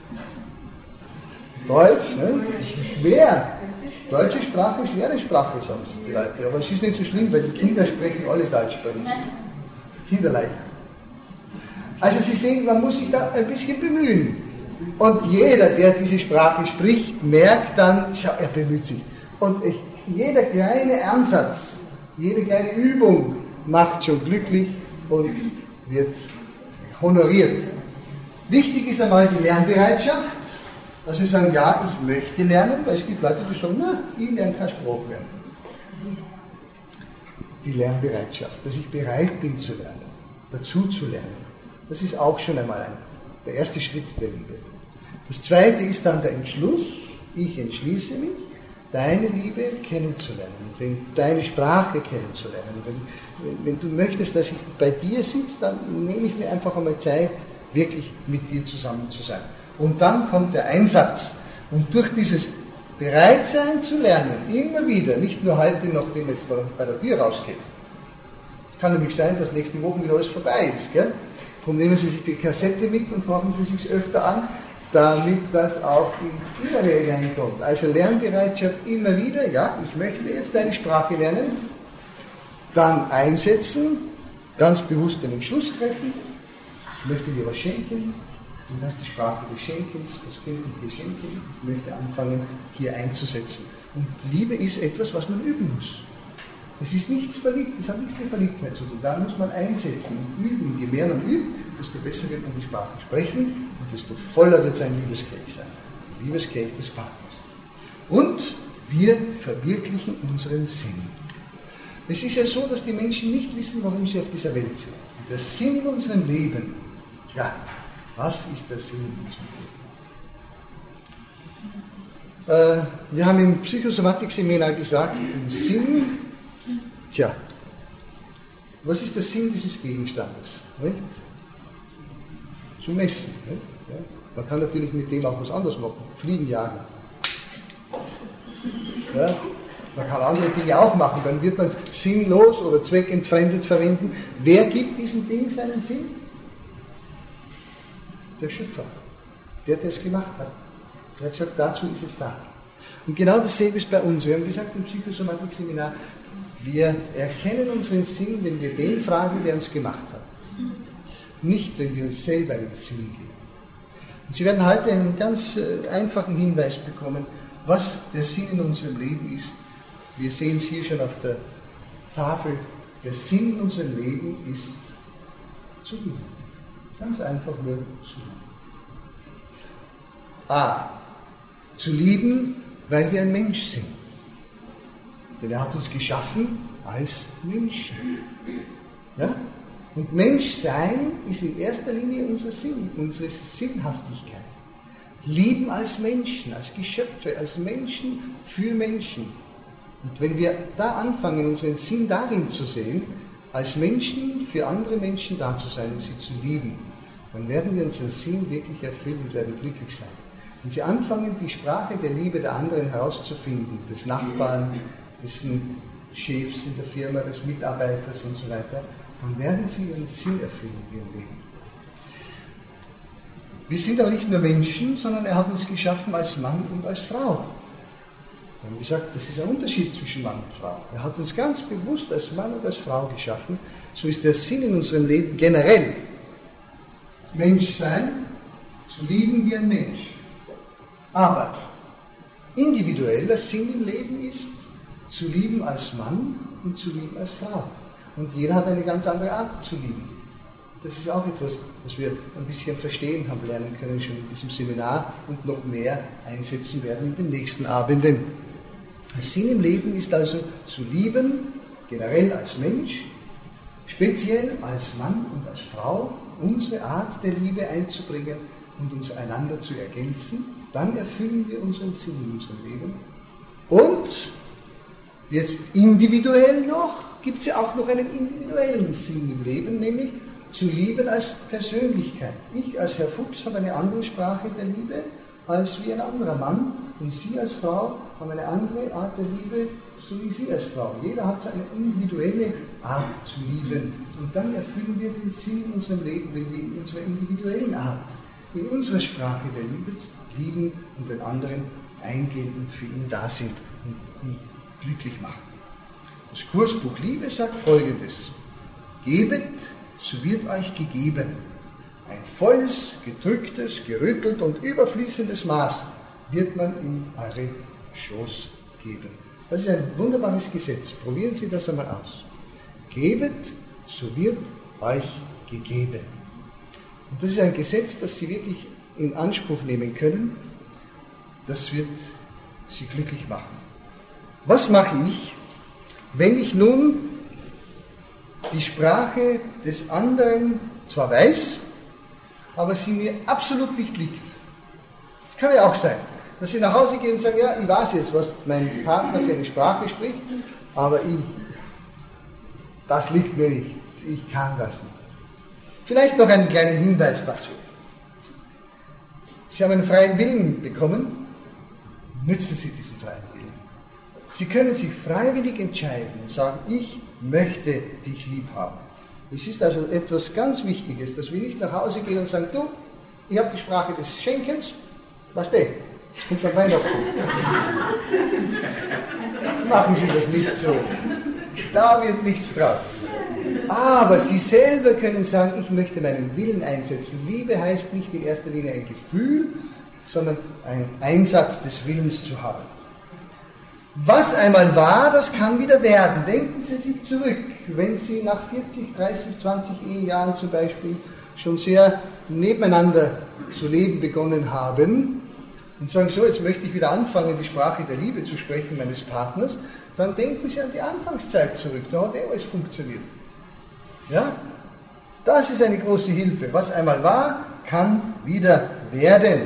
Deutsch? Ne? Das ist schwer. Deutsche Sprache, schwere Sprache, sagen die Leute. Aber es ist nicht so schlimm, weil die Kinder sprechen alle Deutsch bei uns. Kinderleicht. Also Sie sehen, man muss sich da ein bisschen bemühen. Und jeder, der diese Sprache spricht, merkt dann, schau, er bemüht sich. Und ich, jeder kleine Ansatz, jede kleine Übung macht schon glücklich und wird honoriert. Wichtig ist einmal die Lernbereitschaft, dass wir sagen, ja, ich möchte lernen, weil es gibt Leute, die sagen, na, ich lerne kein Spruch lernen. Die Lernbereitschaft, dass ich bereit bin zu lernen, dazu zu lernen. Das ist auch schon einmal ein, der erste Schritt der Liebe. Das zweite ist dann der Entschluss, ich entschließe mich, deine Liebe kennenzulernen, deine Sprache kennenzulernen. Wenn, wenn, wenn du möchtest, dass ich bei dir sitze, dann nehme ich mir einfach einmal Zeit, wirklich mit dir zusammen zu sein. Und dann kommt der Einsatz. Und durch dieses Bereitsein zu lernen, immer wieder, nicht nur heute, nachdem jetzt bei der Tür rausgeht. Es kann nämlich sein, dass nächste Woche wieder alles vorbei ist. Gell? Darum nehmen Sie sich die Kassette mit und machen Sie sich öfter an, damit das auch ins Innere hineinkommt. Also Lernbereitschaft immer wieder, ja, ich möchte jetzt eine Sprache lernen, dann einsetzen, ganz bewusst den Entschluss treffen, ich möchte dir was schenken, du hast die Sprache des Schenkens, was Kind ich dir schenken, ich möchte anfangen, hier einzusetzen. Und Liebe ist etwas, was man üben muss. Es ist nichts verliebt, es hat nichts mit Verliebtheit zu tun. Da muss man einsetzen und üben. Je mehr man übt, desto besser wird man die Sprache sprechen und desto voller wird sein Liebeskelch sein. Liebeskelch des Partners. Und wir verwirklichen unseren Sinn. Es ist ja so, dass die Menschen nicht wissen, warum sie auf dieser Welt sind. Der Sinn in unserem Leben, ja, was ist der Sinn in unserem Leben? Äh, wir haben im Psychosomatik-Seminar gesagt, im Sinn, tja, was ist der Sinn dieses Gegenstandes? Nicht? Zu messen. Nicht? Ja. Man kann natürlich mit dem auch was anderes machen, Fliegen jagen. Ja. Man kann andere Dinge auch machen, dann wird man es sinnlos oder zweckentfremdet verwenden. Wer gibt diesem Ding seinen Sinn? Der Schöpfer, der das gemacht hat. Er hat gesagt, dazu ist es da. Und genau dasselbe ist bei uns. Wir haben gesagt im Psychosomatik-Seminar, wir erkennen unseren Sinn, wenn wir den fragen, der uns gemacht hat. Nicht, wenn wir uns selber einen Sinn geben. Und Sie werden heute einen ganz äh, einfachen Hinweis bekommen, was der Sinn in unserem Leben ist. Wir sehen es hier schon auf der Tafel. Der Sinn in unserem Leben ist zu lieben. Ganz einfach nur zu lieben. A. Zu lieben, weil wir ein Mensch sind. Denn er hat uns geschaffen als Menschen. Ja? Und Menschsein ist in erster Linie unser Sinn, unsere Sinnhaftigkeit. Lieben als Menschen, als Geschöpfe, als Menschen für Menschen. Und wenn wir da anfangen, unseren Sinn darin zu sehen, als Menschen für andere Menschen da zu sein und sie zu lieben, dann werden wir unseren Sinn wirklich erfüllen und werden glücklich sein. Wenn Sie anfangen, die Sprache der Liebe der anderen herauszufinden, des Nachbarn, des Chefs in der Firma, des Mitarbeiters und so weiter, dann werden Sie Ihren Sinn erfüllen in Ihrem Leben. Wir sind aber nicht nur Menschen, sondern er hat uns geschaffen als Mann und als Frau. Wir haben gesagt, das ist ein Unterschied zwischen Mann und Frau. Er hat uns ganz bewusst als Mann und als Frau geschaffen. So ist der Sinn in unserem Leben generell. Mensch sein, zu lieben wie ein Mensch. Aber individueller Sinn im Leben ist, zu lieben als Mann und zu lieben als Frau. Und jeder hat eine ganz andere Art zu lieben. Das ist auch etwas, was wir ein bisschen verstehen haben lernen können, schon in diesem Seminar und noch mehr einsetzen werden in den nächsten Abenden. Der Sinn im Leben ist also zu lieben, generell als Mensch, speziell als Mann und als Frau, unsere Art der Liebe einzubringen und uns einander zu ergänzen. Dann erfüllen wir unseren Sinn in unserem Leben. Und jetzt individuell noch, gibt es ja auch noch einen individuellen Sinn im Leben, nämlich zu lieben als Persönlichkeit. Ich als Herr Fuchs habe eine andere Sprache der Liebe als wie ein anderer Mann und Sie als Frau haben eine andere Art der Liebe, so wie Sie als Frau. Jeder hat so eine individuelle Art zu lieben und dann erfüllen wir den Sinn in unserem Leben, wenn wir in unserer individuellen Art, in unserer Sprache der Liebe lieben und den anderen eingehen und für ihn da sind und ihn glücklich machen. Das Kursbuch Liebe sagt Folgendes: Gebet, so wird euch gegeben. Ein volles, gedrücktes, gerüttelt und überfließendes Maß wird man in eure Schoß geben. Das ist ein wunderbares Gesetz. Probieren Sie das einmal aus. Gebet, so wird euch gegeben. Und das ist ein Gesetz, das Sie wirklich in Anspruch nehmen können. Das wird Sie glücklich machen. Was mache ich, wenn ich nun die Sprache des anderen zwar weiß, aber sie mir absolut nicht liegt? Kann ja auch sein, dass Sie nach Hause gehen und sagen, ja, ich weiß jetzt, was mein Partner für eine Sprache spricht, aber ich, das liegt mir nicht, ich kann das nicht. Vielleicht noch einen kleinen Hinweis dazu. Sie haben einen freien Willen bekommen, nützen Sie diesen freien Willen. Sie können sich freiwillig entscheiden und sagen, ich möchte dich lieb haben. Es ist also etwas ganz Wichtiges, dass wir nicht nach Hause gehen und sagen, du, ich habe die Sprache des Schenkens, was denn? Und dann Weihnachten. Machen Sie das nicht so. Da wird nichts draus. Aber Sie selber können sagen, ich möchte meinen Willen einsetzen. Liebe heißt nicht in erster Linie ein Gefühl, sondern ein Einsatz des Willens zu haben. Was einmal war, das kann wieder werden. Denken Sie sich zurück, wenn Sie nach vierzig, dreißig, zwanzig Ehejahren zum Beispiel schon sehr nebeneinander zu leben begonnen haben und sagen, so, jetzt möchte ich wieder anfangen, die Sprache der Liebe zu sprechen meines Partners, dann denken Sie an die Anfangszeit zurück, da hat eh alles funktioniert. Ja? Das ist eine große Hilfe. Was einmal war, kann wieder werden.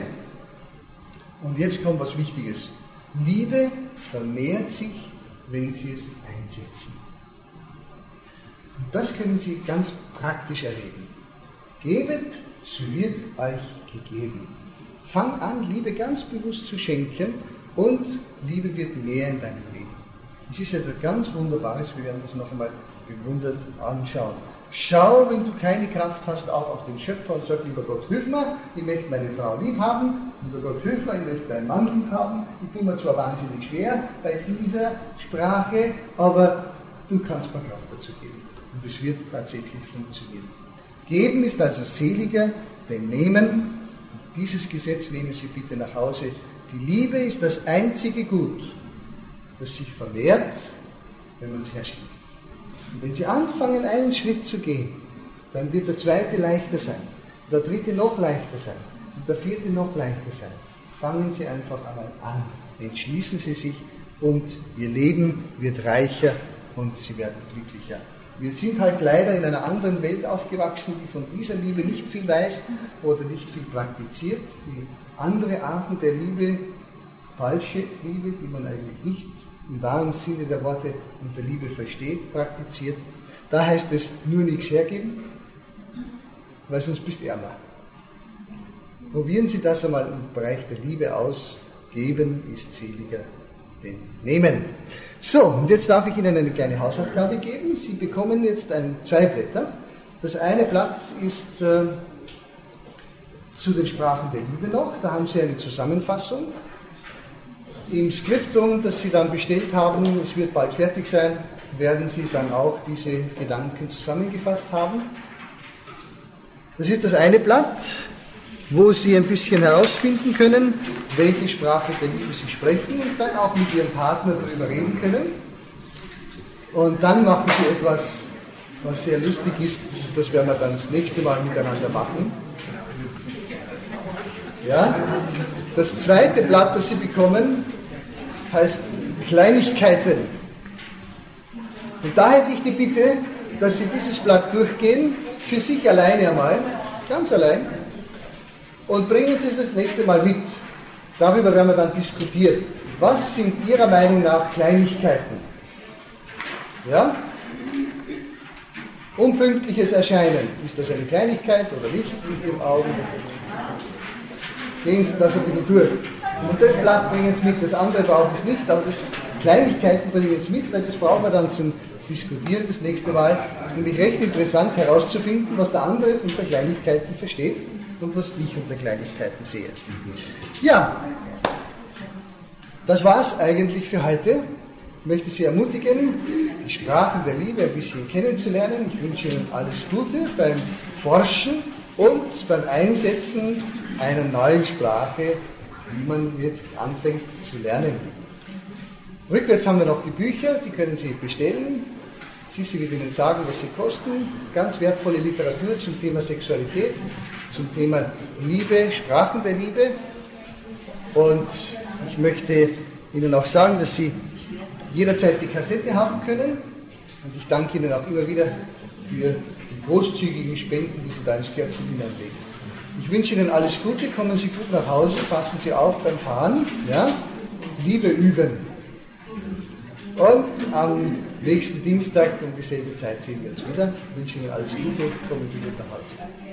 Und jetzt kommt was Wichtiges. Liebe vermehrt sich, wenn Sie es einsetzen. Und das können Sie ganz praktisch erleben. Gebet, so wird euch gegeben. Fang an, Liebe ganz bewusst zu schenken und Liebe wird mehr in deinem Leben. Es ist etwas ganz Wunderbares, wir werden das noch einmal bewundert anschauen. Schau, wenn du keine Kraft hast, auch auf den Schöpfer und sag, lieber Gott, hilf mir, ich möchte meine Frau lieb haben, lieber Gott, hilf mir, ich möchte meinen Mann lieb haben, ich tue mir zwar wahnsinnig schwer bei dieser Sprache, aber du kannst mir Kraft dazu geben. Und es wird tatsächlich funktionieren. Geben ist also seliger, denn nehmen, dieses Gesetz nehmen Sie bitte nach Hause. Die Liebe ist das einzige Gut, das sich vermehrt, wenn man es herstellt. Und wenn Sie anfangen, einen Schritt zu gehen, dann wird der zweite leichter sein, der dritte noch leichter sein und der vierte noch leichter sein. Fangen Sie einfach einmal an, entschließen Sie sich und Ihr Leben wird reicher und Sie werden glücklicher. Wir sind halt leider in einer anderen Welt aufgewachsen, die von dieser Liebe nicht viel weiß oder nicht viel praktiziert, die andere Arten der Liebe, falsche Liebe, die man eigentlich nicht im wahren Sinne der Worte unter Liebe versteht, praktiziert. Da heißt es, nur nichts hergeben, weil sonst bist du ärmer. Probieren Sie das einmal im Bereich der Liebe aus. Geben ist seliger denn nehmen. So, und jetzt darf ich Ihnen eine kleine Hausaufgabe geben. Sie bekommen jetzt ein, zwei Blätter. Das eine Blatt ist äh, zu den Sprachen der Liebe noch. Da haben Sie eine Zusammenfassung. Im Skriptum, das Sie dann bestellt haben, es wird bald fertig sein, werden Sie dann auch diese Gedanken zusammengefasst haben. Das ist das eine Blatt, wo Sie ein bisschen herausfinden können, welche Sprache der Liebe Sie sprechen und dann auch mit Ihrem Partner darüber reden können. Und dann machen Sie etwas, was sehr lustig ist, das werden wir dann das nächste Mal miteinander machen. Ja? Das zweite Blatt, das Sie bekommen, heißt Kleinigkeiten. Und da hätte ich die Bitte, dass Sie dieses Blatt durchgehen, für sich alleine einmal, ganz allein, und bringen Sie es das nächste Mal mit. Darüber werden wir dann diskutieren. Was sind Ihrer Meinung nach Kleinigkeiten? Ja? Unpünktliches Erscheinen. Ist das eine Kleinigkeit oder nicht in Ihren Augen? Gehen Sie das ein bisschen durch. Und das Blatt bringen Sie mit, das andere brauche ich nicht, aber das Kleinigkeiten bringen Sie mit, weil das brauchen wir dann zum Diskutieren das nächste Mal. Es ist nämlich recht interessant herauszufinden, was der andere unter Kleinigkeiten versteht und was ich unter Kleinigkeiten sehe. Ja, das war's eigentlich für heute. Ich möchte Sie ermutigen, die Sprachen der Liebe ein bisschen kennenzulernen. Ich wünsche Ihnen alles Gute beim Forschen und beim Einsetzen einer neuen Sprache, die man jetzt anfängt zu lernen. Rückwärts haben wir noch die Bücher, die können Sie bestellen. Sissi wird Ihnen sagen, was sie kosten. Ganz wertvolle Literatur zum Thema Sexualität, zum Thema Liebe, Sprachen der Liebe. Und ich möchte Ihnen auch sagen, dass Sie jederzeit die Kassette haben können. Und ich danke Ihnen auch immer wieder für die großzügigen Spenden, die Sie da ins Körbchen hineinlegen. Ich wünsche Ihnen alles Gute, kommen Sie gut nach Hause, passen Sie auf beim Fahren, ja? Liebe üben. Und am nächsten Dienstag um dieselbe Zeit sehen wir uns wieder. Ich wünsche Ihnen alles Gute, kommen Sie gut nach Hause.